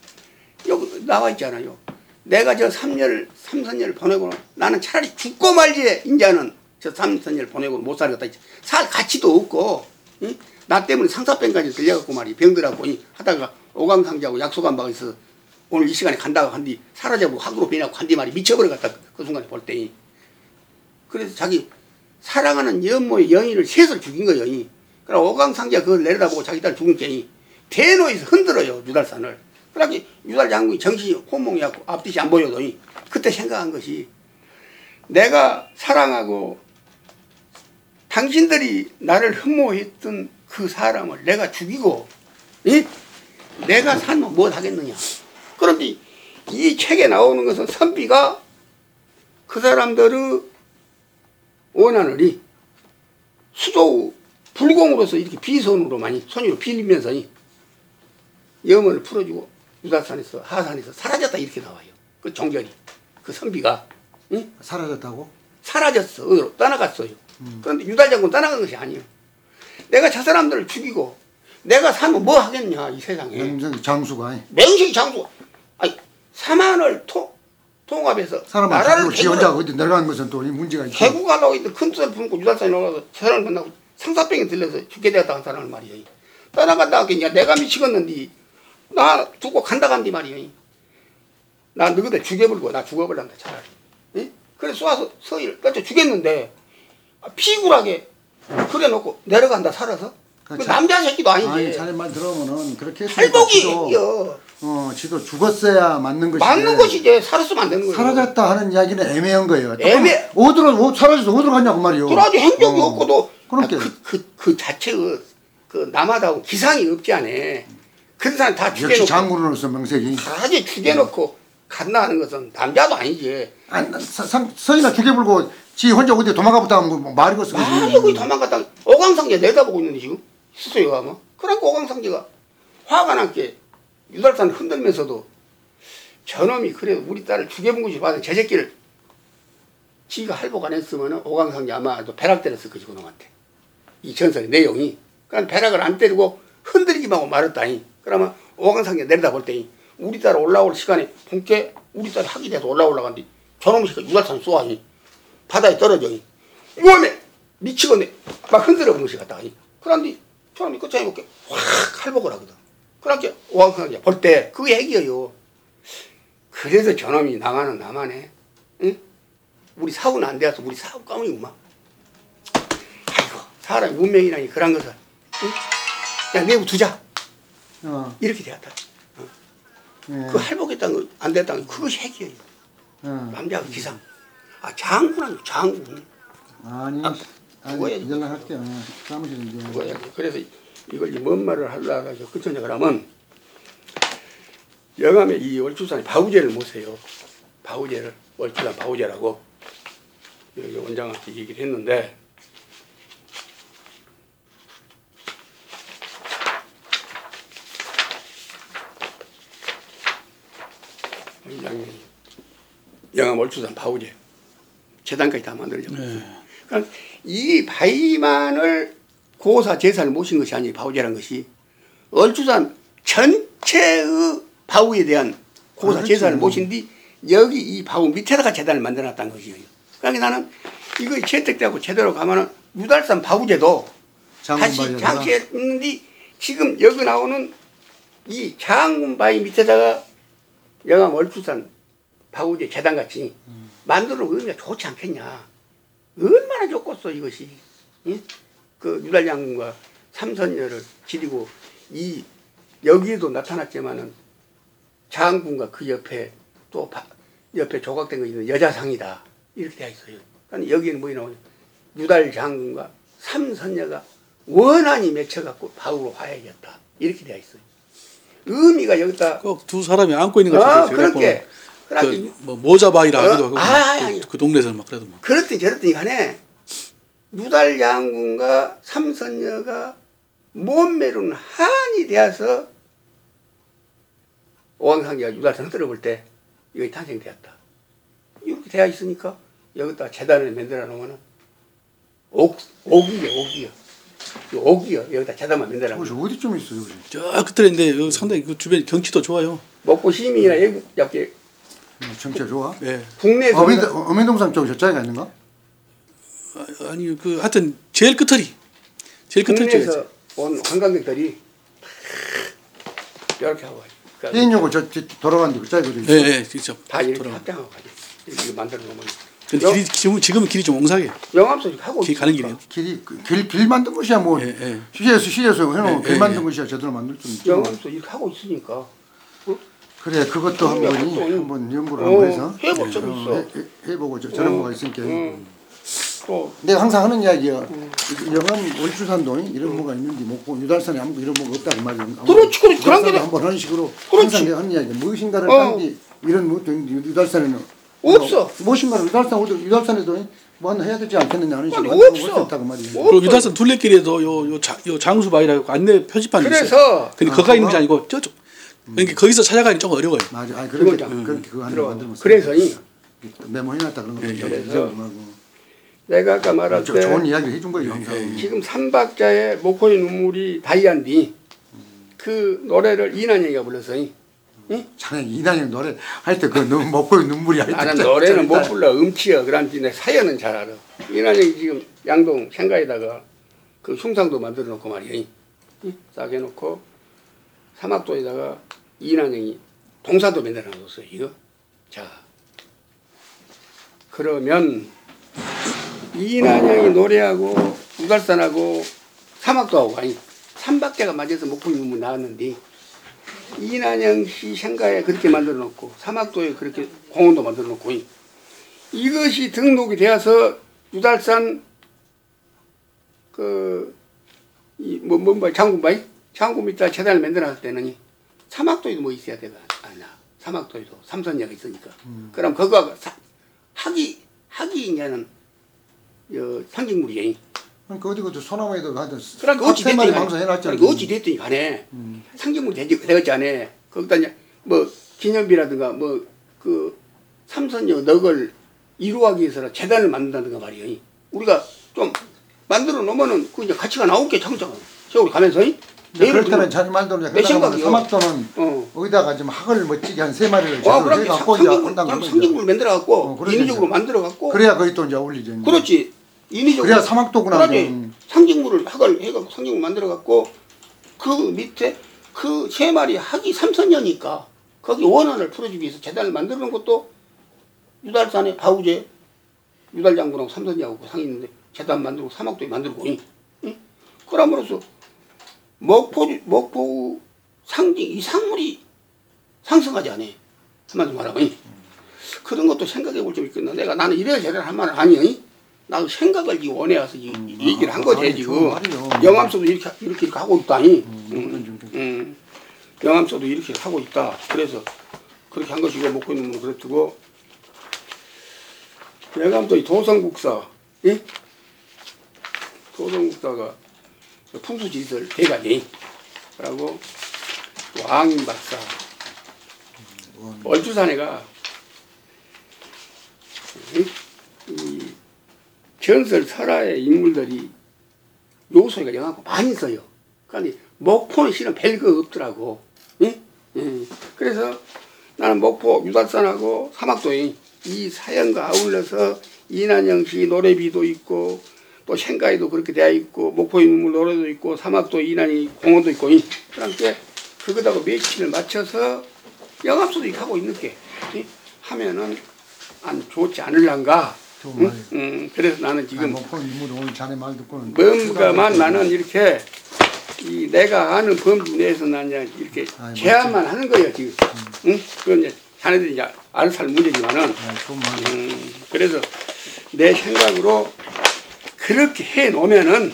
여기 나와 있잖아요. 내가 저 삼년을 삼선녀를 보내고 나는 차라리 죽고 말지 인자는 저 삼선녀를 보내고 못 살겠다. 살 가치도 없고 응? 나 때문에 상사병까지 들려갖고 말이 병들하고 이 하다가 오강상제하고 약속한 바가 있어 오늘 이 시간에 간다고 한뒤 사라져보고 학으로 변하고 간뒤 말이 미쳐버려갔다 그, 그 순간에 볼 때니 그래서 자기 사랑하는 연모의 여인을 셋을 죽인 거예요. 이. 그러나 오강상제가 그걸 내려다보고 자기 딸 죽은 게니 대노에서 흔들어요 유달산을. 그러니까 유달 장군이 정신이 혼몽이었고 앞뒤시 안 보여도 이. 그때 생각한 것이 내가 사랑하고 당신들이 나를 흠모했던 그 사람을 내가 죽이고 이? 내가 살면 뭘 하겠느냐. 그런데 이 책에 나오는 것은 선비가 그 사람들의 원한을 수조 불공으로서 이렇게 비선으로 많이 손으로 빌리면서 염원을 풀어주고 유달산에서 하산에서 사라졌다 이렇게 나와요. 그 종결이 그 선비가 응? 사라졌다고? 사라졌어. 어디로 떠나갔어요. 음. 그런데 유달장군 떠나간 것이 아니에요. 내가 저 사람들을 죽이고 내가 살면 뭐 하겠냐 이 세상에. 명정 장수가. 명식이 장수. 아니 사만을 통 통합해서 사람을 나라를 죽이고 지 혼자 어디 내려가는 것은 또 이 문제가 있지. 개국하려고 했던 큰 뜻을 품고 유달산에 올라가서 사람을 만나고 상사병에 들려서 죽게 되었다 한 사람을 말이에요. 떠나간다 하겠냐. 내가 미치겠는데 나 두고 간다 간디 말이에요. 나 너희들 죽여버리고 나 죽어버린다 차라리. 예? 그래서 쏴서 서희를 떨쳐 죽였는데 피굴하게 그래놓고 내려간다 살아서. 그 자- 남자 새끼도 아니지. 아니 자네 말 들어보면은 그렇게 했으니까 할복이 지도, 이겨. 어, 지도 죽었어야 맞는 것이 맞는 것이지. 살았으면 안 되는 거예요. 사라졌다 하는 이야기는 애매한 거예요. 애매- 어디로 어, 사라져서 어디로 갔냐고 말이요. 그러지 행적이 어. 없고도 그렇게. 그, 그, 그 자체의 그 남하다고 기상이 없지 않아. 그런 사람 다 역시 죽여놓고 장군으로서 명색이. 다지 죽여놓고 간다 하는 것은 남자도 아니지. 아니 사- 상- 서인아 죽여불고 지 혼자 어디 도망가봤다 하면 뭐 말이 것은 아 여기 도망갔다 오강상제 내다보고 있는데 지금 스스로 가면 그러니까 오강상제가 화가 났게 유달산 흔들면서도 저놈이 그래도 우리 딸을 죽여본 것이 봐서 저 새끼를 지가 할복 안 했으면 오강상제 아마도 배락 때렸을 거지 그놈한테 이 전설의 내용이. 그러니까 배락을 안 때리고 흔들기만 하고 말았다니. 그러면 오강상제 내려다 볼 때니 우리 딸 올라올 시간에 본께 우리 딸이 학이 돼서 올라올라간디 저놈의 새끼가 유달산 쏘아니 바다에 떨어져. 위험해! 미치겠네. 막 흔들어 본 것이 같다. 그런데 사람이 끝장에 먹게 확 칼복을 하거든. 그렇게 오왕하게 볼 때 그게 핵이에요. 그래서 저놈이 나가는 나만해. 응? 우리 사고는 안 돼서 우리 사고 까먹이구만. 아이고 사람이 문명이라니 그런 것을 응? 그냥 내버두자. 어. 이렇게 되었다. 어. 예. 그 할복했다는 거 안 됐다는 거 그것이 핵이에요. 어. 남자가 기상. 아 장군은 장군. 아니, 아, 아니 그거야. 연락할게요. 사무실에 이제. 그거야. 그래서 이걸 이제 뭔 말을 하려고 해서 끝이냐 그러면 영암에 이 월추산에 바우제를 모세요. 바우제를 월추산 바우제라고 여기 원장한테 얘기를 했는데 원장이 영암 월추산 바우제 재단까지 다 만들어졌어요. 네. 그러니까 이 바위만을 고사 제사를 모신 것이 아니에요. 바우제라는 것이 얼추산 전체의 바우에 대한 고사 그렇지. 제사를 모신 뒤 여기 이 바우 밑에다가 재단을 만들어놨다는 것이에요. 그러니까 나는 이거 채택되고 제대로 가면은 유달산 바우제도 다시 장군바위에다가? 장치했는데 지금 여기 나오는 이 장군바위 밑에다가 영암 얼추산 바우제 재단같이 음. 만들어 놓으면 좋지 않겠냐. 얼마나 좋겠어 이것이. 예? 그 유달장군과 삼선녀를 지리고 이 여기에도 나타났지만은 장군과 그 옆에 또 바, 옆에 조각된 거 있는 여자상이다 이렇게 되어 있어요. 그러니까 여기는 뭐이 나오냐 유달장군과 삼선녀가 원한이 맺혀갖고 바우로 화해했다 이렇게 되어 있어요. 의미가 여기다 꼭 두 사람이 안고 있는 것 아, 같아요. 그렇게 그렇게 그뭐 모자바위라 하기도 어? 하고 아, 그, 아니. 그 동네에서는 막 그래도 뭐. 그렇더니 저렇더니 간에 유달장군과 삼선녀가 몸매로는 한이 되어서 오왕상제가 유달산을 떨어볼 때 이것이 탄생되었다. 이렇게 되어 있으니까 여기다 재단을 만들어 놓으면 옥, 옥이요 옥이요 옥이요 여기다 재단만 만들어 혹시 놓으면 어디쯤 있어요, 혹시? 저 끝들인데 여기 상당히 그 주변 경치도 좋아요. 먹고 시민이나 외국 옆에 정치가 좋아? 예. 국내에서 어민 어민동산 쪽 저쪽에 있는 거? 아, 아니 그 하여튼 제일 끝털이 제일 끝털 쪽에 국내에서 온 관광객들이 이렇게 하고 가요. 그러니까 해인역을 저, 저 돌아가는데 그 짜리거든. 예, 예, 진짜. 다 이렇게 돌아가. 합장하고 가죠. 이렇게 만들어 놓으면. 근데 길이 지금 지금은 길이 좀 옹사해. 영암소리 하고 길 가는 길이요. 길이 그 길, 길 만든 것이야 뭐. 예, 예. 시에서 시에서 해놓은 예, 길 예, 만든 예. 것이야 제대로 만들 수 있죠. 영암소 이렇게 하고 있으니까. 그래 그것도 한번 그것도 한번 연구를 어, 한번 해서 해볼 적 어, 있어. 해, 해- 해보고 저 저런 거가 있으니까. 응. 또 내가 항상 하는 이야기야. 영암 월주산도 이런 뭐가 있는지 뭐 유달산에 아무 이런 뭐가 없다고 말이야. 그렇지, 그렇지. 그런 게 한번 하는 식으로 그렇지. 항상 내가 하는 이야기. 무엇인가를 어. 하는데 이런 뭐 유달산에는 없어. 무엇인가를 유달산 우리도 유달산에도 뭐 하나 해야 되지 않겠느냐 하는 식으로 아니, 만들어 없어. 볼수 있다고 말이야. 없어. 그리고 유달산 둘레길에도 요 요 요 장수바위라고 안내 표지판이 있어요. 그래서 근데 아, 거기가 있는 게 그거? 아니고 저쪽. 그러니까 거기서 찾아가기 좀 어려워요. 맞아. 아니 그렇게 그거죠. 그렇게 그거 하나 들어. 만들면 그래서 이 메모해놨다 그런 거 예, 예. 그래서 내가 아까 말할 저, 때 좋은 이야기 해준 거예요 항상. 예, 지금 삼박자의 목포의 눈물이 다이한디 그 노래를 이난영이가 불렀어요. 응? 참 이난영 노래 할 때 그 너무 먹고 눈물이 할 때. 나는 노래는 못 불러 음치여 그런지 내 사연은 잘 알아. 이난영이 지금 양동 생가에다가 그 흉상도 만들어 놓고 말이야. 응? 싹 해놓고 사막도에다가 이난영이 동사도 만들어 놨어요. 이거 자 그러면 이난영이 노래하고 우달산하고 사막도하고 아니 삼박자가 맞아서 목포의 눈물 나왔는데 이난영 씨 생가에 그렇게 만들어 놓고 사막도에 그렇게 공원도 만들어 놓고 이것이 등록이 되어서 유달산 그이뭐 뭔가 장군바위 장군 밑에 재단을 만들어 놨을 때는 사막도에도 뭐 있어야 되가 아니야 사막도에도 삼선녀가 있으니까 음. 그럼 그거 학이 학이 이제는 여 상징물이에요. 그러니까 어디 그것도 소나무에도 하여튼 그러니까 어찌 세 마리 됐든 방송 해놨잖아. 그러니까 어찌 됐든 간에 음. 상징물이 되지 되겠지 않아. 거기다 이제 뭐 기념비라든가 뭐 그 삼선녀 넉을 이루하기 위해서 재단을 만든다든가 말이에요. 우리가 좀 만들어 놓으면은 그 이제 가치가 나올게 차근차근 세월이 가면서 이제 예를 그럴 때는 들면 자기 말대로 이제 내 그러다가 생각이요. 사막도는 어. 거기다가 좀 학을 멋지게 한 세 마리를 와, 제대로 그렇게 해갖고 이제 상징물, 한다는 거죠. 상징물 만들어 갖고 어, 그러지, 인위적으로 이제. 만들어 갖고 그래야 거기 또 이제 어울리죠. 이제. 그렇지. 인위적으로 그래야 사막도구나. 그렇지. 좀. 상징물을 학을 해갖고 상징물 만들어 갖고 그 밑에 그 세 마리 학이 삼선녀니까 거기 원한을 풀어주기 위해서 재단을 만들어 놓은 것도 유달산에 바우제 유달장군하고 삼선녀하고 상이 있는데 재단 만들고 사막도에 만들고 응? 응? 그럼으로써 목포 목포 상징 이 상물이 상승하지 않아. 한마디로 말하면 그런 것도 생각해 볼 점이 있겠나. 내가 나는 이래야 제대로 할 말은 아니야. 나도 생각을 이 원해 와서 이, 음, 이 얘기를 아, 한 거지 아니, 지금. 좋은 말이요. 영암소도 이렇게 이렇게, 이렇게 하고 있다니. 음, 음, 좀- 음. 영암소도 이렇게 하고 있다. 그래서 그렇게 한 것이고 먹고 있는 건 그렇고. 영암도 이 도성국사, 예? 도성국사가 풍수지리설 대가니. 그리고 왕인박사. 음, 얼주산에가 이, 이 전설 설화의 인물들이 요소가 영하고 많이 있어요. 그러니까 목포는 실은 별거 없더라고. 예? 예. 그래서 나는 목포 유달산하고 사막도에 이 사연과 아울러서 이난영시 노래비도 있고 또 생가에도 그렇게 되어 있고 목포의 눈물 노래도 있고 사막도 이난이 공원도 있고 그러니까 그것하고 매치를 맞춰서 영합소도 이렇게 하고 있는 게 예? 하면은 안 좋지 않을란가. 좋은 응? 말이에요. 응. 그래서 나는 지금 지금 목포 인물 오늘 자네 말 듣고는 뭔가만 나는 이렇게 이 내가 아는 범주 내에서 난 그냥 이렇게 아이, 제안만 하는 거예요 지금. 응? 그건 이제 자네들이 이제 알아서 할 문제지만은. 아, 좋은 말. 음, 그래서 내 생각으로 그렇게 해 놓으면은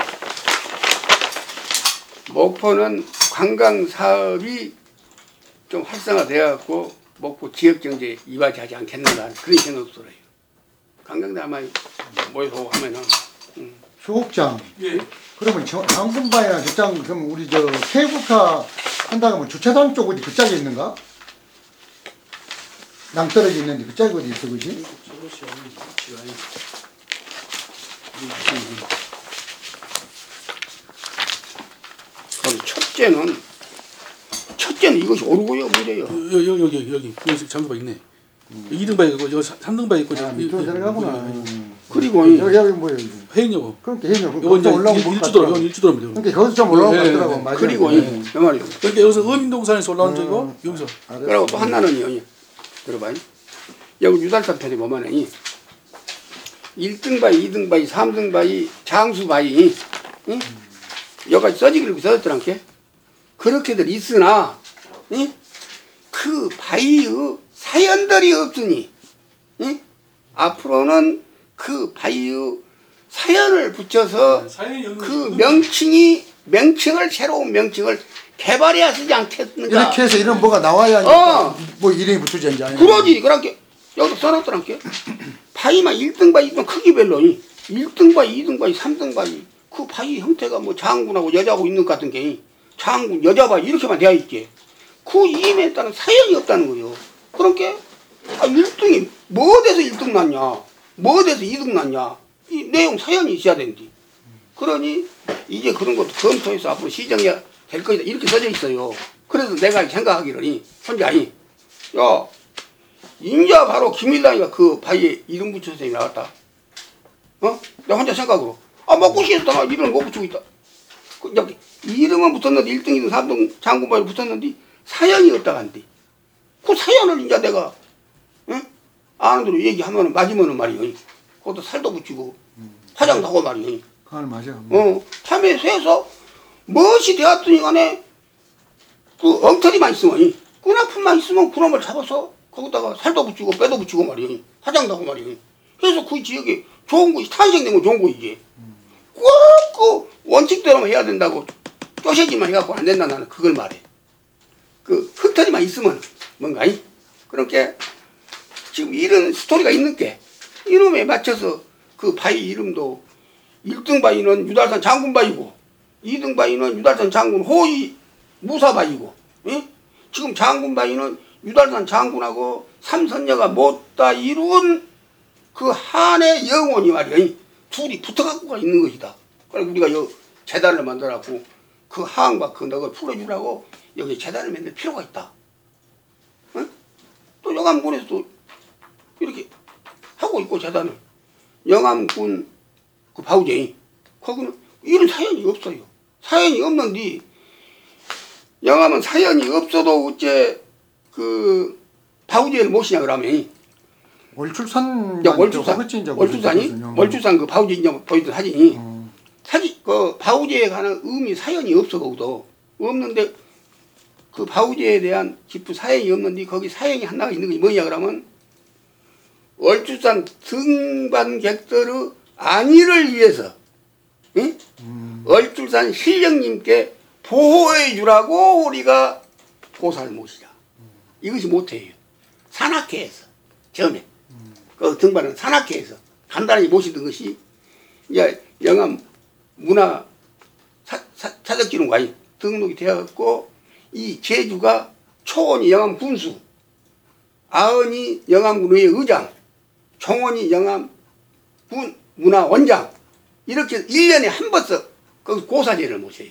목포는 관광 사업이 좀 활성화되어 갖고 목포 지역 경제에 이바지하지 않겠는가 그런 생각도 들어요. 관광다만 모여서 하면은 음. 효국장. 예. 그러면 저 장군바이나 저장 그럼 우리 저 세국화 한다 그러면 주차장 쪽 어디 그짝에 있는가? 낭떠러지 있는데 그짝에 어디 있어 그지? 그럼 첫째는 첫째는 이것이 옳고요 문제요. 여기 여기 여기 여기 여기 장소가 있네. 이 등 바위 있고 여기 삼 등 바위 있고 아, 저기 밑으로 내려가구나. 그리고 이 여기 여기 뭐야 여기? 해인여고. 그러니까 해녀 요거 거기서 이제 올라오면 일- 못 일주도로 갔더라고. 여기 일주도로입니다. 그러니까 거기서 좀 올라오면 예, 갔더라고. 예. 맞아요. 그리고 예. 이 말이요. 그러니까 여기서 어민동산에서 올라온 저기고 여기서 알았어. 그리고 또 하나는 여기 들어봐요. 여기 유달산 편에 보면은 이 일 등 바위, 이 등 바위, 삼 등 바위, 장수 바위, 응? 여기까지 써지기를 써졌더란게 그렇게들 있으나, 응? 그 바위의 사연들이 없으니, 응? 앞으로는 그 바위의 사연을 붙여서 사연이 없는 그 명칭이 명칭을 새로운 명칭을 개발해야 쓰지 않겠는가? 이렇게 해서 이런 뭐가 나와야 어. 뭐 이름이 붙여져 이제. 그러지. 그렇게 여기다 써놨더란게 바위만 일 등 바위, 이 등 크기별로 일 등 바위, 이 등 바위, 삼 등 바위 그 바위 형태가 뭐 장군하고 여자하고 있는 것 같은 게 장군, 여자 바위 이렇게만 되어 있지. 그 이임에 따른 사연이 없다는 거요. 그러니까 아, 일 등이 뭐 돼서 일 등 났냐, 뭐 돼서 이 등 났냐 이 내용 사연이 있어야 되는데 그러니 이제 그런 것도 검토해서 앞으로 시정해야 될 것이다 이렇게 써져 있어요. 그래서 내가 생각하기로니 혼자 아니 야 인자 바로 김일당이가 그 바위에 이름 붙여서 나왔다. 어? 내가 혼자 생각으로 아 먹고 싶다 이름을 못 붙이고 있다. 그, 여기 이름은 붙었는데 일 등, 이 등, 삼 등 장군바위 붙었는데 사연이 없다고 한대. 그 사연을 이제 내가 응? 아는 대로 얘기하면 맞으면은 말이요. 그것도 살도 붙이고 화장도 하고 말이요. 그건 맞아. 어, 참에 세서 무엇이 되었더니 간에 그 엉터리만 있으면 끈아픔만 있으면 그놈을 잡아서 거기다가 살도 붙이고 빼도 붙이고 말이야. 화장도 하고 말이야. 그래서 그 지역에 좋은 곳이 탄생된 건 좋은 곳이지. 꼭 그 원칙대로만 해야 된다고 쪼셔지만 해갖고 안 된다 나는 그걸 말해. 그 흙터리만 있으면 뭔가 이 그렇게 지금 이런 스토리가 있는 게 이름에 맞춰서 그 바위 이름도 일 등 바위는 유달산 장군바위고 이 등 바위는 유달산 장군 호위 무사바위고 예? 지금 장군바위는 유달산 장군하고 삼선녀가 못다 이룬 그 한의 영혼이 말이야 둘이 붙어갖고가 있는 것이다. 그래서 우리가 요 재단을 만들어갖고 그 하한과 그 덕을 풀어주라고 여기 재단을 만들 필요가 있다. 어? 또 영암군에서도 이렇게 하고 있고 재단을 영암군 그 바우제이 거기는 이런 사연이 없어요. 사연이 없는데 영암은 사연이 없어도 어째 그 바우제이를 모시냐 그러면 월출산 야, 월출산 월출산이 월출산 그 바우제이 인형 보이던 사진이 어. 사진 그 바우제이에 관한 의미 사연이 없어 거기도 없는데 그 바우제이에 대한 깊은 사연이 없는데 거기 사연이 하나가 있는 게 뭐냐 그러면 월출산 등반객들의 안위를 위해서 응? 음. 월출산 신령님께 보호해 주라고 우리가 보살을 모시자. 이것이 모태예요. 산악회에서 처음에 그 등반은 산악회에서 간단히 모시던 것이 이제 영암 문화 사, 사, 사적지론관이 등록이 되었고 이 제주가 초원이 영암 군수, 아은이 영암군의 의장, 총원이 영암 군 문화 원장 이렇게 일 년에 한 번씩 그 고사제를 모셔요.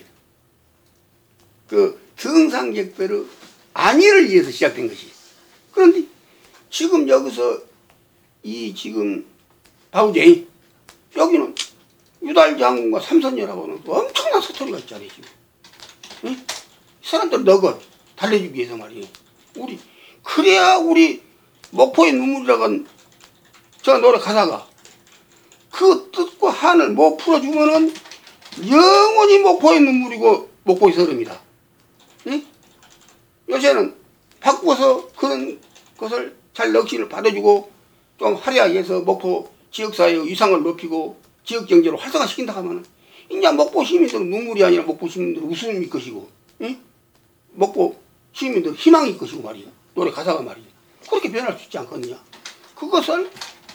그 등산객들의 안위를 위해서 시작된 것이. 그런데 지금 여기서 이 지금 바우제이 여기는 유달 장군과 삼선녀라고는 엄청난 스토리가 있잖아요 지금. 응? 이 사람들 너거 달래주기 위해서 말이에요. 우리 그래야 우리 목포의 눈물이라건 저 노래 가사가 그 뜻과 한을 못 풀어주면은 영원히 목포의 눈물이고 목포의 서름이다. 응? 요새는 바꾸어서 그런 것을 잘 넋이를 받아주고 좀 화려하게 해서 목포 지역사회의 위상을 높이고 지역경제로 활성화시킨다 하면은 이제 목포 시민들은 눈물이 아니라 목포 시민들은 웃음일 것이고 응? 목포 시민들은 희망일 것이고 말이야. 노래 가사가 말이야. 그렇게 변할 수 있지 않겠느냐. 그것을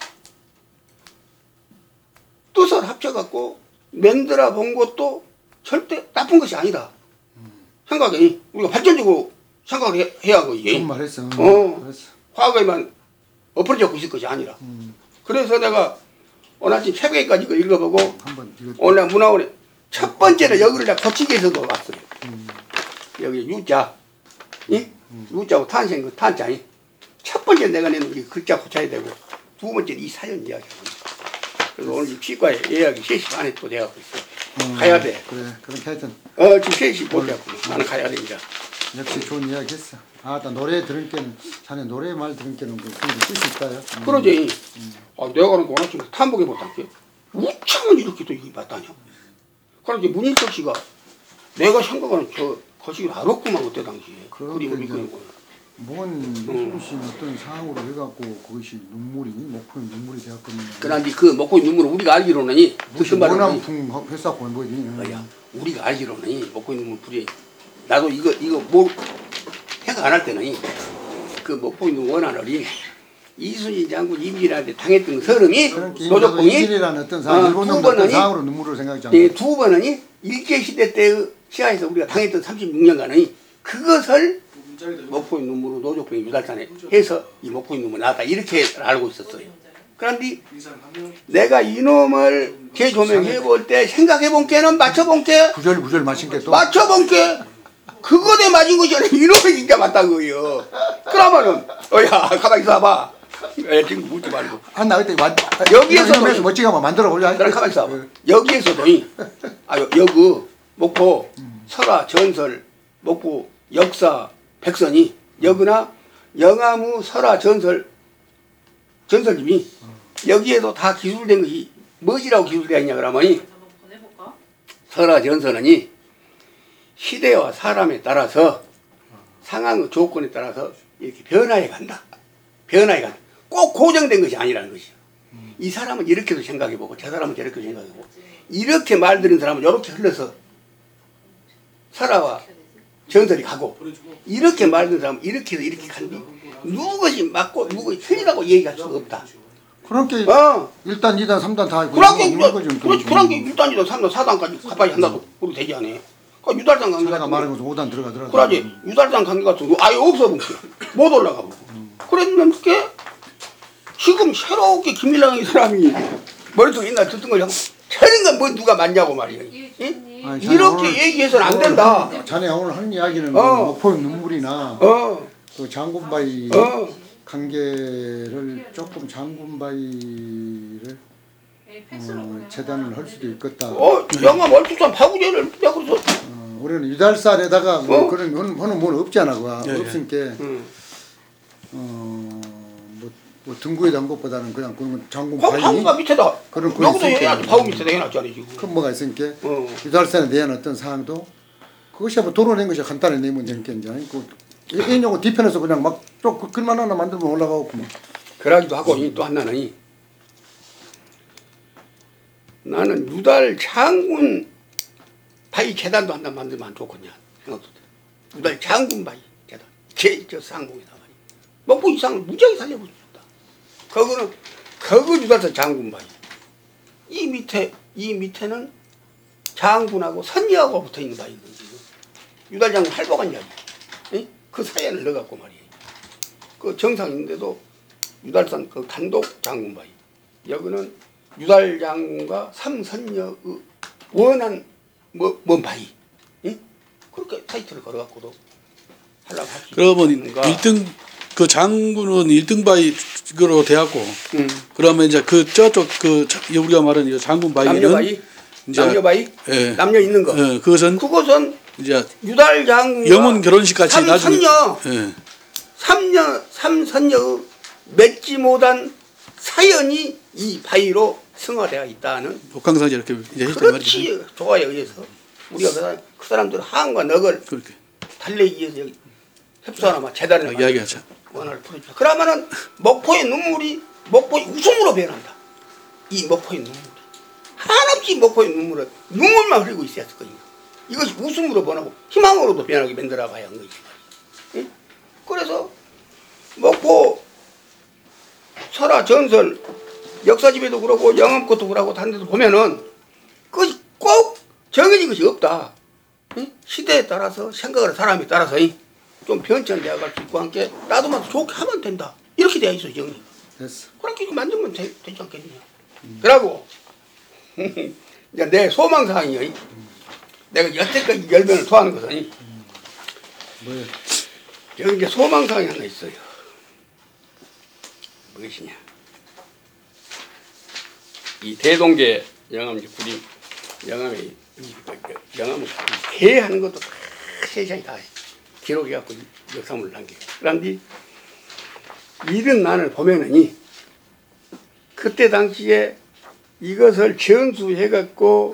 뜻을 합쳐갖고 만들어 본 것도 절대 나쁜 것이 아니다. 생각해. 우리가 발전적으로 생각을 해, 해야 하고 이게. 좋은 말 했어. 어. 그랬어. 과거에만 엎어져 있을 것이 아니라. 음. 그래서 내가 오늘 아침 새벽에까지 이거 읽어보고 한번 이거 오늘 문화원에 첫 번째로 여기를 내가 고치기 위해서도 왔어요. 음. 여기 유자, 이? 유자고 탄생 그 탄자이. 첫 번째 내가 내는 이 글자 고쳐야 되고 두 번째 이 사연 이야기합니다. 그래서 오늘 이 치과에 예약이 세 시 반에 또 돼가고 있어. 음, 가야 돼. 그래. 그렇게 하여튼 어 지금 세 시 못 돼갖고 나는 가야 돼 이제. 역시 좋은 이야기 했어. 아, 나 노래 들은 게는 자네 노래 말 들은 게는 그 쓸수 있다요. 음. 그러지. 아, 내가 오늘 아침에 탐복해 봤다니까. 우창은 이렇게 또 이게 봤다냐. 그러니까 문인석 씨가 내가 생각하는 저 거시기를 알았구만 그때 당시에. 그림을 이제 그리고. 뭔 무슨 어떤 상황으로 해갖고 그것이 눈물이 목포의 눈물이 되었거든요. 그런데 그 먹고 있는 눈물은 우리가 알기로는 무슨 말이냐. 원암풍 회사고 뭐지? 야, 우리가 알기로는 먹고 있는 눈물 불이 나도 이거 이거 뭐 생각 안 할 때는 그 먹고 있는 원한을이 이순신 장군 임진한테 당했던 서름이 노적봉이 임진이라는 어떤 상황, 어, 일본은 두 어떤 번은 상황으로 눈물을 생각하지 예, 않고 두 번은 일제시대 때의 시야에서 우리가 당했던 삼십육 년간의 그것을 먹포의 눈물로 노적봉이 유달산에 해서 이 먹포의 눈물 나왔다 이렇게 알고 있었어요. 그런데 내가 이놈을 재조명해 볼 때 생각해 본 게는 맞춰 본 게 구절 구절 마신 게 또 맞춰 본 게 그거에 맞은 것이 아니라 이놈이 진짜 맞다고요. 그러면은 어야 가만히 있어봐. 에, 지금 묻지 말고. 아, 나 그때 완 여기에서도 여기에서 멋지게 한번 만들어 보자. 나는 가만히 있어봐. 여기에서도 이, 아 여기 목포 설화 전설 목포 역사 백선이 여기나 영암의 설화 전설 전설님이 여기에도 다 기술된 것이 무엇이라고 기술되어 있냐 그러면 설화 전설은 시대와 사람에 따라서 상황의 조건에 따라서 이렇게 변화해 간다. 변화해 간다. 꼭 고정된 것이 아니라는 것이요. 이 사람은 이렇게도 생각해보고 저 사람은 저렇게도 생각해보고 이렇게 말들은 사람은 이렇게 흘러서 설화와 전설이 가고 이렇게 말든 사람은 이렇게 해서 이렇게 간다. 누구것이 맞고 누구것이 틀리다고 얘기할 수가 없다. 그렇게 어. 일 단, 이 단, 삼 단 다 있고 그렇게 있는 거지. 그렇지 그렇게 일 단이든 삼 단, 사 단까지 가까이 한다도 그렇게 되지 않아요. 그 유달산 관계 내가 같은 말한 것은 오 단 들어가 들어가. 그러지 유달산 관계 같은 거 아예 없어 본게 못 올라가 보고 그랬는데 지금 새롭게 김일랑 이 사람이 머릿속에 있나 듣던 걸 하고 저런 건 뭐 누가 맞냐고 말이야. 예? 아, 아니, 자네 이렇게 오늘- 얘기해서는 안 오늘 된다. 한- 자네 오늘 하는 이야기는 어. 뭐 목포 눈물이나 어, 그 장군바위 어. 관계를 조금 장군바위를 어, 재단을 할 수도 있겠다. 어, 영암 월북산 파구제를 내가 그래서 어, 우리는 유달산에다가 뭐 어? 그런 건 뭐는 뭐는 없잖아. 그거 예, 예. 없으니까 응. 어, 뭐, 뭐 등구에 단 것보다는 그냥 그런 장군 파- 바위 파구가 밑에다. 그런 거 여기도 있으니까. 해야지. 파구 밑에다 해놨잖아 지금. 큰 뭐가 있으니까 어. 유달산에 대한 어떤 사항도 그것이 뭐 도로낸 것이 간단히 내면 되니까 이제 그 A용은 뒤편에서 그냥 막쪽 글만 하나 만들면 올라가고 뭐. 그러기도 하고 이 또 하나는 이 나는 유달 장군 바위 재단도 한단 만들면 안 좋겠냐 생각도 돼. 유달 장군 바위 재단 제저 상공이다 말이야. 먹고 이상을 무지하게 살려볼 수 있다. 그거는 그거 유달산 장군 바위. 이 밑에 이 밑에는 장군하고 선녀하고 붙어 있는 바위거든. 유달 장군 할복한 이야기. 예? 그 사연을 넣어갖고 말이에요. 그 정상 있는데도 유달산 그 단독 장군 바위. 여기는 유달 장군과 삼선녀의 원한 뭐, 뭔 바위. 예? 그렇게 타이틀을 걸어갖고도 하려고 할 수 그러면 있는가. 일 등 그 장군은 일 등 바위로 돼갖고 음. 그러면 이제 그 저쪽 그 자- 우리가 말하는 이 장군 바위는 남녀 바위? 이제 남녀 바위? 예. 남녀 있는 거. 예, 그것은 그것은 이제 유달 장군과 영혼 결혼식 같이 나중에 삼선녀 예. 삼녀 삼선녀의 맺지 못한 사연이 이 바위로 승화되어 있다는 복강상제 이렇게 이제 했단 말이죠. 그렇지 조화에 의해서 우리가 그, 사람, 그 사람들 한과 넉을 그렇게 달래기 위해서 여기 협소하나 재단을 아, 이야기하자. 원화를 풀어주자. 그러면은 목포의 눈물이 목포의 웃음으로 변한다. 이 목포의 눈물이 한없이 목포의 눈물은 눈물만 흘리고 있어야 할 거예요. 이것이 웃음으로 변하고 희망으로도 변하게 만들어 봐야 하는 거지. 예? 그래서 목포 설화 전설 역사집에도 그러고 영암 것도 그러고 다른 데도 보면은 그것이 꼭 정해진 것이 없다. 예? 시대에 따라서 생각하는 사람에 따라서 좀 변천되어 갈 수 있고 함께 나도만 좋게 하면 된다. 이렇게 되어 있어 정리. 됐어. 그렇게 만들면 되, 되지 않겠냐. 음. 그러고 이제 내 소망사항이야. 내가 여태까지 열변을 토하는 것은 뭐야? 여기 이제 소망사항이 하나 있어요. 무엇이냐. 이 대동계 영암 이제 구림 영암에 영암은 개하는 것도 다 세상이 다 기록해갖고 역사물을 남겨. 그런데 이런 난을 보면은 이 그때 당시에 이것을 전수해갖고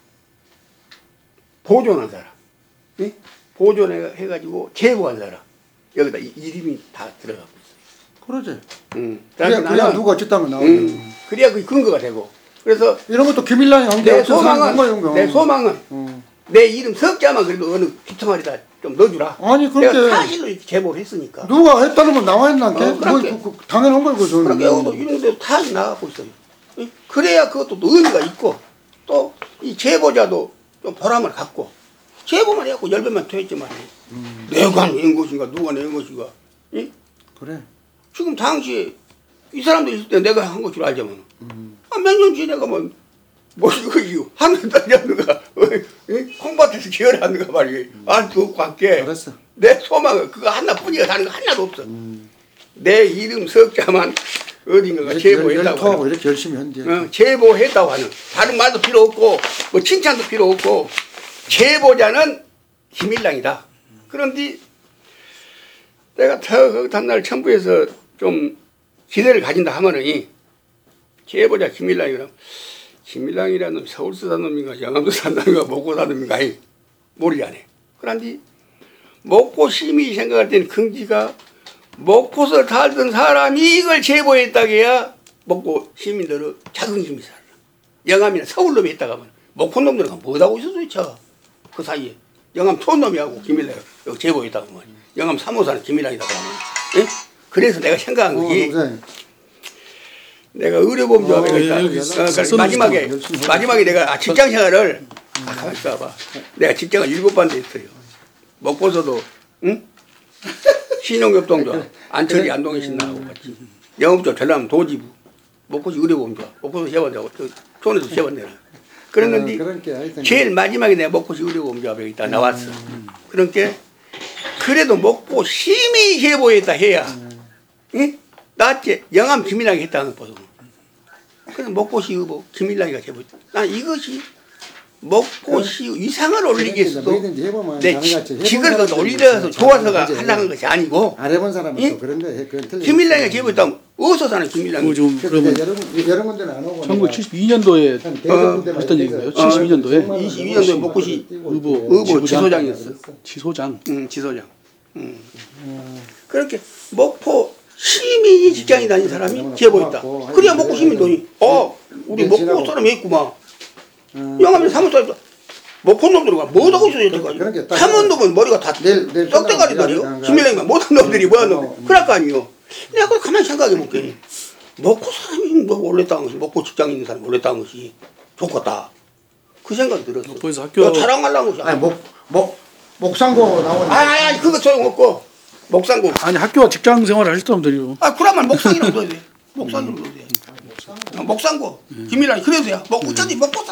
보존한 사람, 예? 보존해가지고 제보한 사람 여기다 이 이름이 다 들어가고 있어요. 그러지. 음. 그래야, 그래서 그래야 나는- 누가 어쨌다면 나오지. 음, 그래야 그 근거가 되고. 그래서 이런 것도 김일랑이 한 게 내 어떤 사람이 한 거야, 소망은 이런 거. 내 소망은 어. 내 이름 석자만 그래도 어느 귀퉁아리다 좀 넣어주라. 아니, 그렇게- 내가 사실로 이렇게 제보를 했으니까. 누가 했다는 건 나와 있나? 어, 그, 그렇게. 그, 그, 당연한 거고 저는. 그렇게 해도 이런 데도 다 나가고 있어요. 응? 그래야 그것도 또 의미가 있고 또 이 제보자도 좀 보람을 갖고 제보만 해갖고 열배만 토했지만 음. 내가 낸 것인가 누가 낸 것인가. 응? 그래. 지금 당시에 이 사람들 있을 때 내가 한 것 줄 알자면 음. 아, 몇 년 지내가 뭐, 뭐 이거 이거 하늘도 아니었는가 콩밭에서 기어나는가 말이에요. 알도 없고 함께 알았어. 내 소망은 그거 하나뿐이야. 다른 거 하나도 없어. 음. 내 이름 석자만 어딘가가 이렇게 열- 제보했다고 열토하고 하는, 이렇게 열심히 한대. 어, 제보했다고 하는 다른 말도 필요 없고 뭐 칭찬도 필요 없고 제보자는 김일랑이다. 그런데 내가 더 단날 첨부해서 좀 기대를 가진다 하면은 이 제보자 김일랑이랑 김일랑이라는 놈이 서울서 산 놈인가 영암도 산 놈인가 목포 산 놈인가 모르겠네. 그런데 목포 시민이 생각할 때는 긍지가 목포서 살던 사람이 이걸 제보했다게야 목포 시민들은 자긍심이 살아. 영암이나 서울놈이 있다가 하면 목포 놈들은 뭐하고 있어 도대체. 그 사이에 영암 촌놈이하고 김일랑 여기 제보했다고 하면 영암 삼 호사는 김일랑이라고 하면 예? 그래서 내가 생각한 어, 거지. 동생. 내가 의료보험조합에 어, 있다. 예, 여기 어, 그러니까 선생님 마지막에 열심히 하고 마지막에 내가 아, 직장 생활을 아, 가만 있어봐. 내가 직장을 일곱 번 됐어요. 먹고서도 응? 신용협동조합 안철이 안동에 신나하고 같이 영업조합 전남 도지부 목포시 의료보험조합 목포시 세 번 되고 촌에서 세 번 내라. 그런 어, 건데 그런 게 하여튼 제일 마지막에 내가 먹고시 의료가 옮겨가 있다 나왔어. 그런 게 그래도 먹고 힘이 해 보였다 해야. 응? 나한테 영암 김일랑이 했다는 거 보소. 그래서 먹고시 의보 김일랑이가 해보였다. 난 이것이 먹고시 위상을 올리기 위해서도 뭐든지 해보면 내 자네같이 해본 지그를 사람들이 올리려서 좋아서가 이제 하려는 것이 아니고 안 해본 사람은 응? 또 그런 거 해. 그건 틀리죠. 김일랑이가 해보였다면 어디서 사는 김일랑이. 그 좀 그래서 그러면 이제 여러, 여러 군데는 안 오고 천구백칠십이 년도에 했던 얘기인가요? 칠십이 년도에 이십이 년도에 먹고시 의보 의보 지부장. 지소장이었어. 지소장. 응, 지소장. 응. 그렇게 먹고 시민이 직장에 다닌 사람이 제보했다. 그래야 먹고 시민들이 어 우리 먹고 사람이 있구만. 영암에 사무소에 먹고 놈들이 뭐 하고 있어야 그런 게 될까? 딱 사문 놈은 머리가 다 내일- 내일 떡대가리들이요. 끝나면 김일랑이만 못한 놈들이 뭐 하는 놈. 음. 그럴 거 아니요. 내가 그걸 가만히 생각해 볼게. 먹고 사람이 뭐 올렸다는 것이 먹고 직장 있는 사람이 올렸다는 것이 좋겠다. 그 생각이 들었어. 거기서 학교- 야, 자랑하려는 것이 아니야. 아니 목목 목상고 나오는 아니, 아니, 아니, 그거 소용없고. 목상고. 아니 학교와 직장 생활을 하실 사람들이요. 아, 그러면 목상이라고 써야 돼. 목상이라고 써야 돼. 목상고. 김일랑이 그래서야. 먹고 찾지 먹고